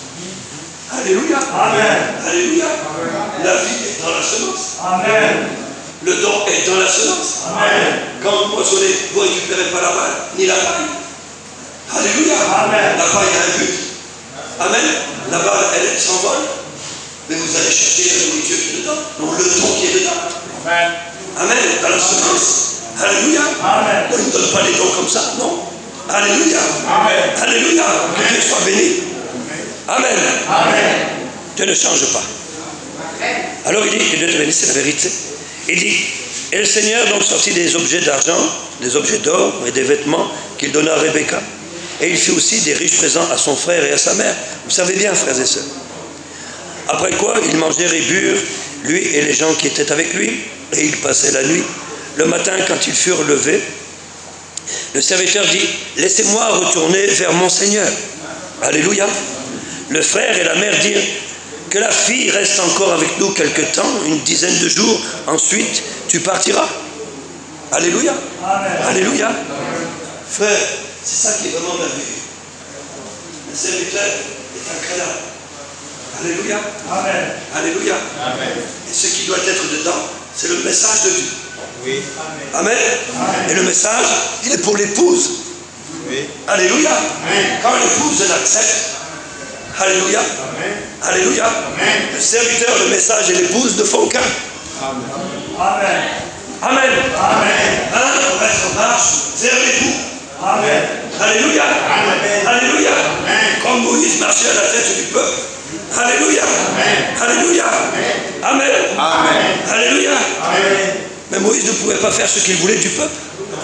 Alléluia. Amen. Alléluia. La vie est dans la semence. Amen. Le don est dans la semence. Amen. Quand vous moissonnez, vous ne récupérez pas la balle, ni la paille. Alléluia. Amen. La paille a un but. Amen. La balle, elle s'envole. Mais vous allez chercher la nourriture qui est dedans. Non, le don qui est dedans. Amen. Amen. Dans la semence. Alléluia. Amen. On ne donne pas les dons comme ça, non. Alléluia. Amen. Alléluia. Que Dieu soit béni. Amen. Amen. Dieu ne change pas. Alors il dit, que Dieu te bénisse, c'est la vérité. Il dit, et le Seigneur donc sortit des objets d'argent, des objets d'or et des vêtements qu'il donna à Rebecca. Et il fit aussi des riches présents à son frère et à sa mère. Vous savez bien, frères et sœurs. Après quoi, ils mangèrent et burent, lui et les gens qui étaient avec lui, et ils passaient la nuit. Le matin, quand ils furent levés, le serviteur dit, laissez-moi retourner vers mon Seigneur. Alléluia. Le frère et la mère dirent, que la fille reste encore avec nous quelque temps, une dizaine de jours, ensuite tu partiras. Alléluia. Amen. Alléluia. Amen. Frère, c'est ça qui est vraiment merveilleux. Le serviteur est un cadavre. Alléluia. Amen. Alléluia. Amen. Et ce qui doit être dedans, c'est le message de Dieu. Oui. Amen. Amen. Et le message, il est pour l'épouse. Oui. Alléluia. Amen. Quand l'épouse l'accepte, alléluia. Amen. Alléluia. Amen. Le serviteur, le message et l'épouse ne font qu'un. Amen. Amen. Amen. Amen. Un pour être en marche vers l'époux. Amen. Alléluia. Amen. Alléluia. Amen. Comme Moïse marchait à la tête du peuple. Alléluia. Amen. Alléluia. Amen. Amen. Alléluia. Amen. Mais Moïse ne pouvait pas faire ce qu'il voulait du peuple.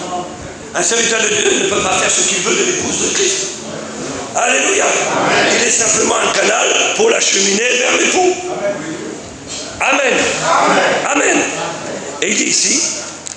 Un serviteur de Dieu ne peut pas faire ce qu'il veut de l'épouse de Christ. Alléluia. Amen. Il est simplement un canal pour l'acheminer vers l'époux. Amen. Amen. Amen. Et il dit ici,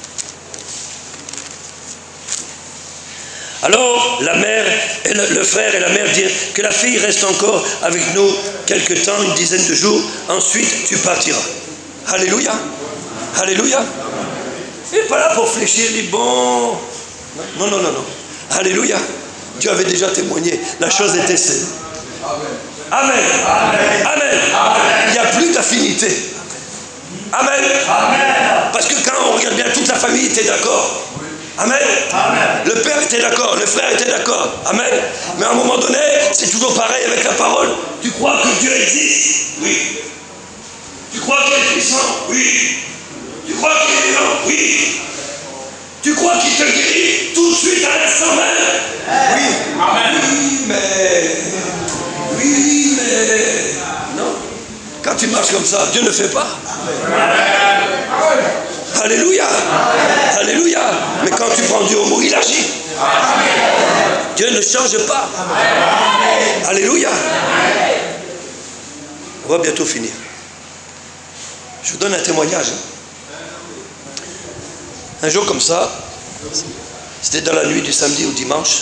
Alors la mère et le frère et la mère dirent que la fille reste encore avec nous quelque temps, une dizaine de jours, ensuite tu partiras. Alléluia. Alléluia. Il n'est pas là pour fléchir, il dit bon. Non, non, non, non. Alléluia. Dieu avait déjà témoigné. La chose était saine. Amen. Amen. Amen. Il n'y a plus d'affinité. Amen. Parce que quand on regarde bien, toute la famille était d'accord. Amen. Le père était d'accord, le frère était d'accord. Amen. Mais à un moment donné, c'est toujours pareil avec la parole. Tu crois que Dieu existe? Oui. Tu crois qu'il est puissant? Oui. Tu crois qu'il est vivant? Oui. Tu crois qu'il te guérit tout de suite à l'instant même? Oui. Amen. Oui, mais... Non. Quand tu marches comme ça, Dieu ne fait pas. Alléluia. Alléluia. Mais quand tu prends Dieu au mot, il agit. Dieu ne change pas. Alléluia. On va bientôt finir. Je vous donne un témoignage. Un jour comme ça, c'était dans la nuit du samedi au dimanche.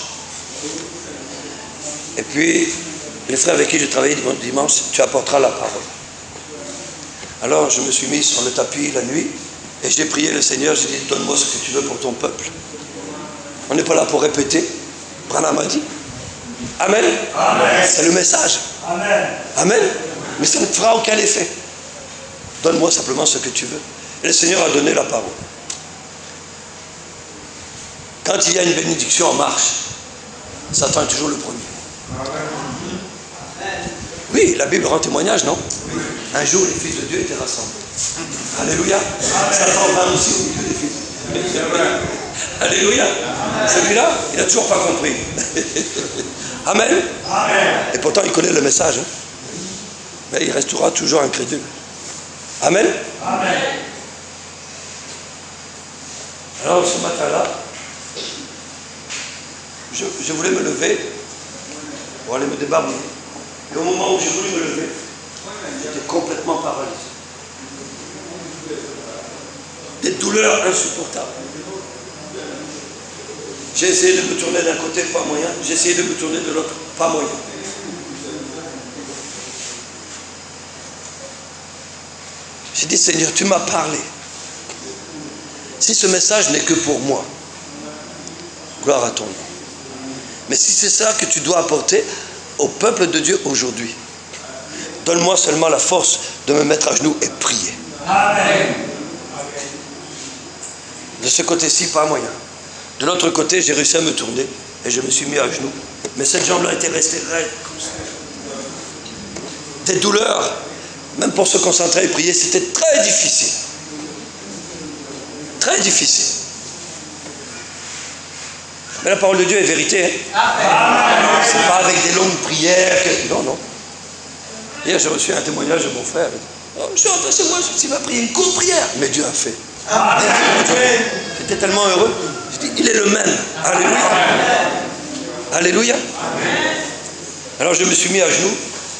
Et puis, les frères avec qui je travaillais dimanche, tu apporteras la parole. Alors, je me suis mis sur le tapis la nuit et j'ai prié le Seigneur. J'ai dit, donne-moi ce que tu veux pour ton peuple. On n'est pas là pour répéter. Branham a dit. Amen. Amen. C'est le message. Amen. Amen. Mais ça ne fera aucun effet. Donne-moi simplement ce que tu veux. Et le Seigneur a donné la parole. Quand il y a une bénédiction en marche, Satan est toujours le premier. Oui, la Bible rend témoignage, non? Un jour, les fils de Dieu étaient rassemblés. Alléluia. Satan parle aussi au milieu des fils. Alléluia. Celui-là, il n'a toujours pas compris. Amen. Et pourtant, il connaît le message. Hein? Mais il restera toujours incrédule. Amen. Alors, ce matin-là, je voulais me lever pour aller me débarbouiller. Et au moment où j'ai voulu me lever, j'étais complètement paralysé. Des douleurs insupportables. J'ai essayé de me tourner d'un côté, pas moyen. J'ai essayé de me tourner de l'autre, pas moyen. J'ai dit, Seigneur, tu m'as parlé. Si ce message n'est que pour moi, gloire à ton nom. Mais si c'est ça que tu dois apporter au peuple de Dieu aujourd'hui, donne-moi seulement la force de me mettre à genoux et prier. Amen. De ce côté-ci, pas moyen. De l'autre côté, j'ai réussi à me tourner et je me suis mis à genoux. Mais cette jambe-là était restée raide comme ça. Des douleurs, même pour se concentrer et prier, c'était très difficile. Très difficile. Mais la parole de Dieu est vérité. Hein? C'est pas avec des longues prières. Non, non. Hier, j'ai reçu un témoignage de mon frère. Oh, je suis rentré chez moi, je m'a prié une courte prière. Mais Dieu a fait. J'étais tellement heureux. Je dis, il est le même. Alléluia. Alléluia. Alors je me suis mis à genoux.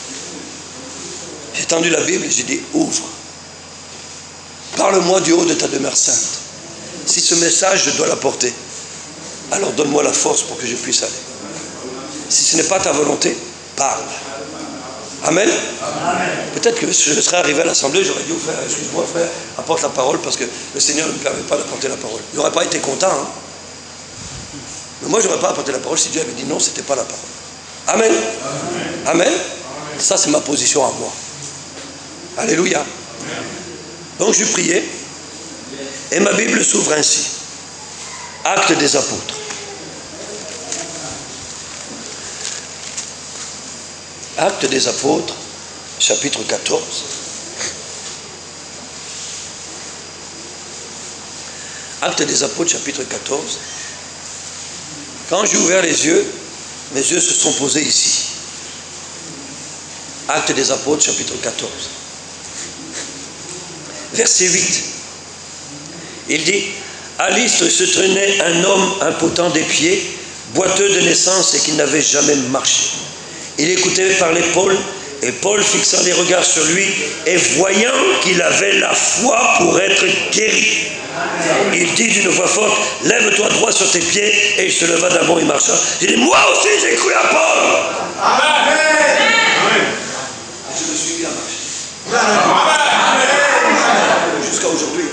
J'ai tendu la Bible et j'ai dit, ouvre. Parle-moi du haut de ta demeure sainte. Si ce message, je dois l'apporter, alors donne-moi la force pour que je puisse aller. Si ce n'est pas ta volonté, parle. Amen. Peut-être que je serais arrivé à l'assemblée, j'aurais dit au frère, excuse-moi frère, apporte la parole parce que le Seigneur ne me permet pas d'apporter la parole. Il n'aurait pas été content. Hein? Mais moi, je n'aurais pas apporté la parole si Dieu avait dit non, ce n'était pas la parole. Amen. Amen. Ça, c'est ma position à moi. Alléluia. Donc, je priais et ma Bible s'ouvre ainsi. Actes des apôtres. Actes des apôtres, chapitre 14. Actes des apôtres, chapitre 14. Quand j'ai ouvert les yeux, mes yeux se sont posés ici. Actes des apôtres, chapitre 14. Verset 8. Il dit, à Lystre se traînait un homme impotent des pieds, boiteux de naissance et qui n'avait jamais marché. Il écoutait parler Paul, et Paul, fixant les regards sur lui, et voyant qu'il avait la foi pour être guéri, Il dit d'une voix forte, lève-toi droit sur tes pieds, et il se leva d'un bond et marcha. Il dit, moi aussi j'ai cru à Paul. Amen. Et je me suis mis à marcher. Jusqu'à aujourd'hui.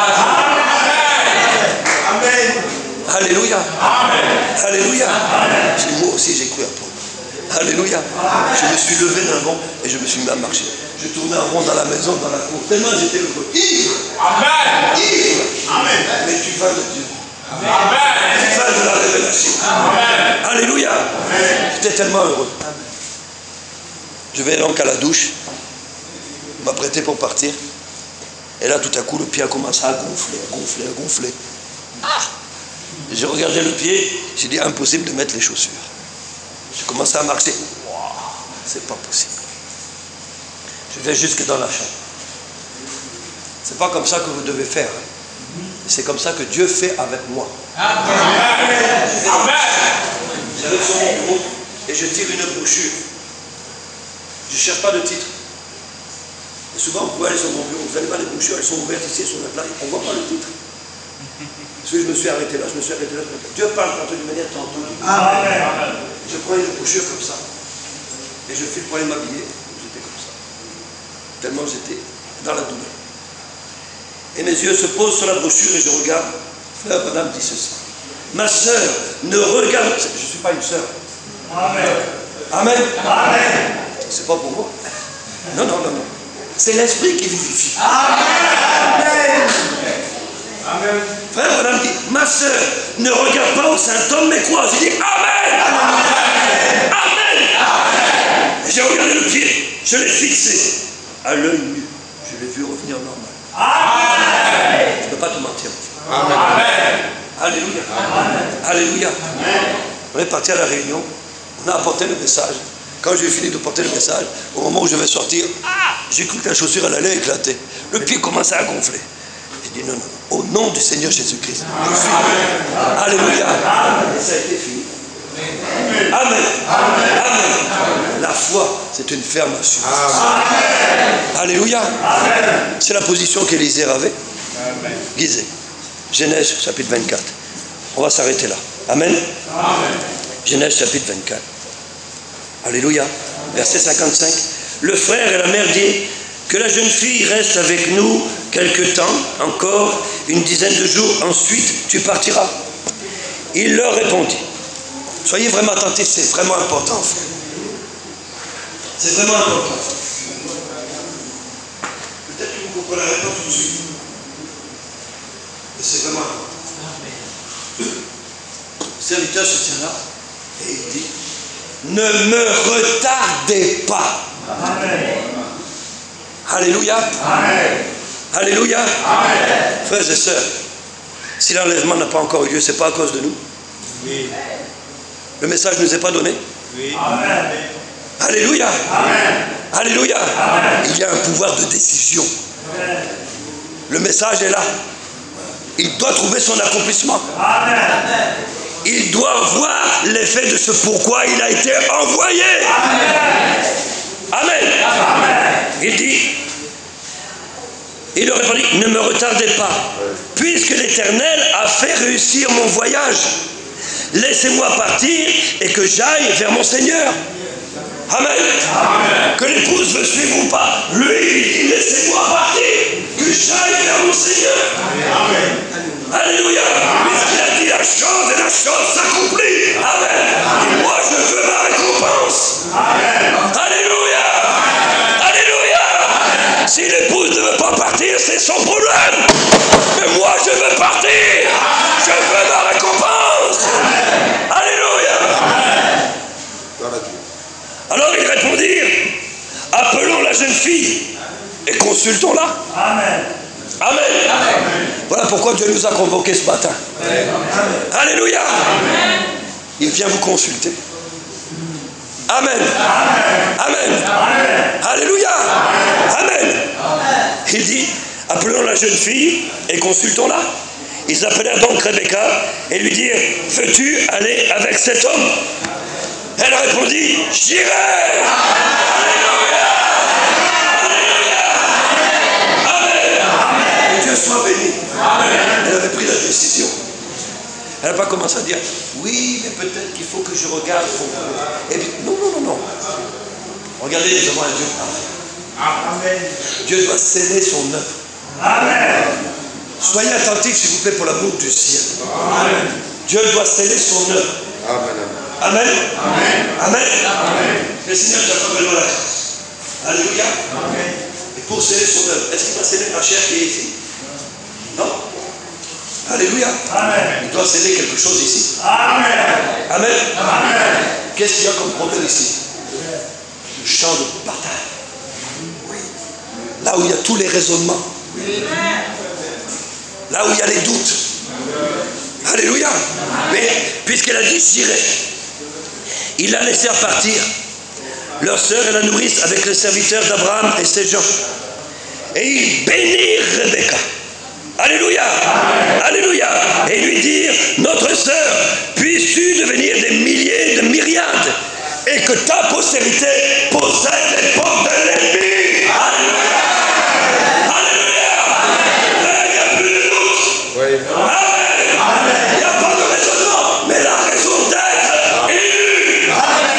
Amen. Alléluia. Alléluia. J'ai dit, moi aussi j'ai cru à Paul. Alléluia. Je me suis levé d'un bond et je me suis mis à marcher. Je tournais en rond dans la maison, dans la cour. Tellement j'étais heureux. Ivre. Amen. Ivre. Amen. Mais tu vas de Dieu. Amen. Tu vas de la révélation. Amen. Alléluia. J'étais tellement heureux. Je vais donc à la douche, m'apprêter pour partir. Et là, tout à coup, le pied a commencé à gonfler, à gonfler, à gonfler. Ah! J'ai regardé le pied, j'ai dit impossible de mettre les chaussures. J'ai commencé à marcher. Wow, c'est pas possible. Je vais jusque dans la chambre. C'est pas comme ça que vous devez faire. C'est comme ça que Dieu fait avec moi. J'arrive sur mon bureau et je tire une brochure. Je ne cherche pas de titre. Et souvent, vous pouvez aller sur mon bureau, vous allez voir les brochures, elles sont ouvertes ici sur la plage, on ne voit pas le titre. Parce que je me suis arrêté là, je me suis arrêté là. Dieu parle tantôt d'une manière, tantôt d'une manière. Je prends une brochure comme ça. Et je file pour aller m'habiller. J'étais comme ça. Tellement j'étais dans la douleur. Et mes yeux se posent sur la brochure et je regarde. Frère, madame dit ceci. Ma soeur, ne regarde. Je ne suis pas une soeur. Amen. Amen. Amen. C'est pas pour moi. Non, non, non, non. C'est l'esprit qui vivifie. Amen. Amen. Frère, madame dit, ma soeur, ne regarde pas aux symptômes, mais crois. J'ai dit Amen. Amen. Amen. J'ai regardé le pied, je l'ai fixé. À l'œil nu, je l'ai vu revenir normal. Amen. Je ne peux pas te mentir. Amen. Alléluia. Amen. Alléluia. Amen. On est parti à la réunion, on a apporté le message. Quand j'ai fini de porter le message, au moment où je vais sortir, j'ai cru que la chaussure elle allait éclater. Le pied commençait à gonfler. J'ai dit non, non, non. Au nom du Seigneur Jésus-Christ. Alléluia. Et ça a été fini. Amen. Amen. Amen. La foi, c'est une ferme assurance. Alléluia. C'est la position qu'Élisée avait. Lisez. Genèse chapitre 24. On va s'arrêter là. Amen. Genèse chapitre 24. Alléluia. Verset 55. Le frère et la mère disent que la jeune fille reste avec nous quelque temps, encore une dizaine de jours, ensuite tu partiras. Il leur répondit. Soyez vraiment attentifs, c'est vraiment important. C'est vraiment important. Peut-être que vous ne comprendrez pas tout de suite. Mais c'est vraiment important. Le serviteur se tient là et il dit, ne me retardez pas. Amen. Alléluia. Amen. Alléluia. Amen. Frères et sœurs, si l'enlèvement n'a pas encore eu lieu, ce n'est pas à cause de nous. Oui. Le message ne nous est pas donné. Oui. Amen. Alléluia. Amen. Alléluia. Amen. Il y a un pouvoir de décision. Amen. Le message est là. Il doit trouver son accomplissement. Amen. Il doit voir l'effet de ce pourquoi il a été envoyé. Amen. Amen. Amen. Il dit, il leur répondit, ne me retardez pas, puisque l'Éternel a fait réussir mon voyage. Laissez-moi partir et que j'aille vers mon Seigneur. Amen. Amen. Que l'épouse veut suivre ou pas, lui il dit, laissez-moi partir, que j'aille vers mon Seigneur. Amen. Alléluia. Puisqu'il a dit la chose et la chose s'accomplit. Amen. Et moi je veux ma récompense. Amen. Alléluia. Alléluia. Si l'épouse ne veut pas partir, c'est son problème. Mais moi je veux partir. Je veux ma récompense. Alléluia. Alors ils répondirent, appelons la jeune fille et consultons-la. Amen. Amen. Amen. Voilà pourquoi Dieu nous a convoqués ce matin. Amen. Alléluia. Amen. Il vient vous consulter. Amen. Amen. Amen. Amen. Alléluia. Amen. Amen. Il dit, appelons la jeune fille et consultons-la. Ils appelèrent donc Rebecca et lui dirent, veux-tu aller avec cet homme? Elle répondit, j'irai. Alléluia. Alléluia. Amen. Amen. Que Dieu soit béni. Amen. Elle n'a pas commencé à dire, oui, mais peut-être qu'il faut que je regarde. Et puis, non, non, non, non. Regardez les devant un Dieu parfait. Amen. Dieu doit sceller son œuvre. Amen. Soyez attentifs, s'il vous plaît, pour l'amour du ciel. Amen. Dieu doit sceller son œuvre. Amen. Amen. Amen. Amen. Amen. Le Seigneur nous accorde la grâce. Alléluia. Amen. Et pour sceller son œuvre, est-ce qu'il va sceller la chair qui est ici? Non. Alléluia. Amen. Il doit sceller quelque chose ici. Amen. Amen. Amen. Qu'est-ce qu'il y a comme problème ici? Le champ de bataille. Oui. Là où il y a tous les raisonnements. Là où il y a les doutes. Alléluia. Mais puisqu'elle a dit j'irai, il la laissé partir. Leur sœur et la nourrice avec les serviteurs d'Abraham et ses gens. Et ils bénirent Rebecca. Alléluia. Alléluia. Et lui dirent, notre sœur, puisses-tu devenir des milliers de myriades et que ta postérité possède les portes de l'ennemi. Alléluia. Alléluia. Il n'y a plus de doute. Oui. Amen. Il n'y a pas de raisonnement, mais la raison d'être élue.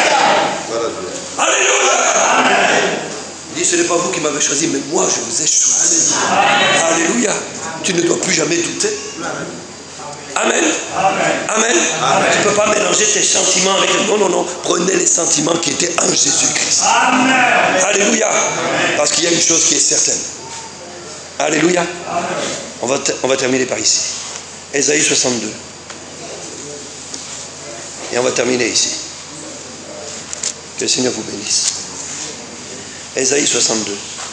Alléluia. Il dit, ce n'est pas vous qui m'avez choisi, mais moi je vous ai choisi. Alléluia. Tu ne dois plus jamais douter. Amen. Amen. Tu ne peux pas mélanger tes sentiments avec... Non, non, non. Prenez les sentiments qui étaient en Jésus-Christ. Alléluia. Parce qu'il y a une chose qui est certaine. Alléluia. On va terminer par ici. Ésaïe 62. Et on va terminer ici. Que le Seigneur vous bénisse. Ésaïe 62.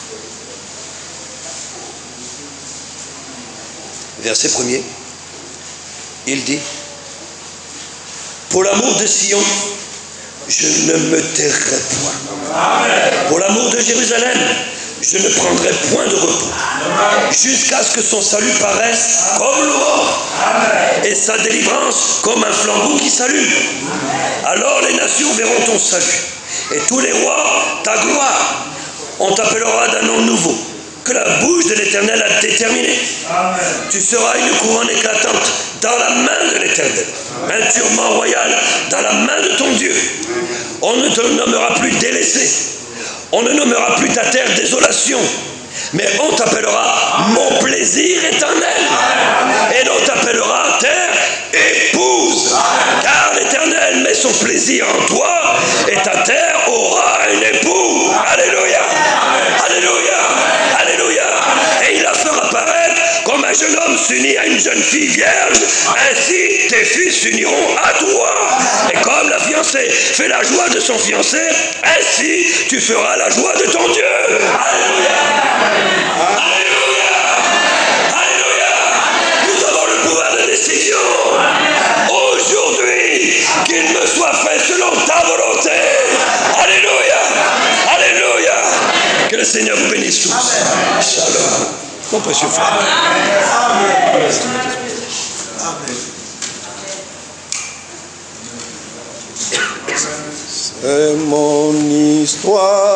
Verset 1er. Il dit, pour l'amour de Sion, je ne me tairai point. Pour l'amour de Jérusalem, je ne prendrai point de repos. Jusqu'à ce que son salut paraisse comme l'aurore et sa délivrance comme un flambeau qui s'allume. Alors les nations verront ton salut et tous les rois ta gloire. On t'appellera d'un nom nouveau que la bouche de l'Éternel a déterminé. Amen. Tu seras une couronne éclatante dans la main de l'Éternel, un turban royal dans la main de ton Dieu. On ne te nommera plus délaissé, on ne nommera plus ta terre désolation, mais on t'appellera mon plaisir éternel. Et on t'appellera terre épouse, car l'Éternel met son plaisir en toi et ta terre aura un époux. Alléluia. Alléluia. Alléluia. Et il la fera paraître comme un jeune homme s'unit à une jeune fille vierge. Ainsi tes fils s'uniront à toi. Et comme la fiancée fait la joie de son fiancé, ainsi tu feras la joie de ton Dieu. Alléluia. Alléluia. Alléluia. Nous avons le pouvoir de décision. Aujourd'hui, qu'il me soit fait selon ta volonté. Alléluia. Alléluia. Que le Seigneur vous bénisse tous. Shalom. Mon précieux frère. C'est mon histoire.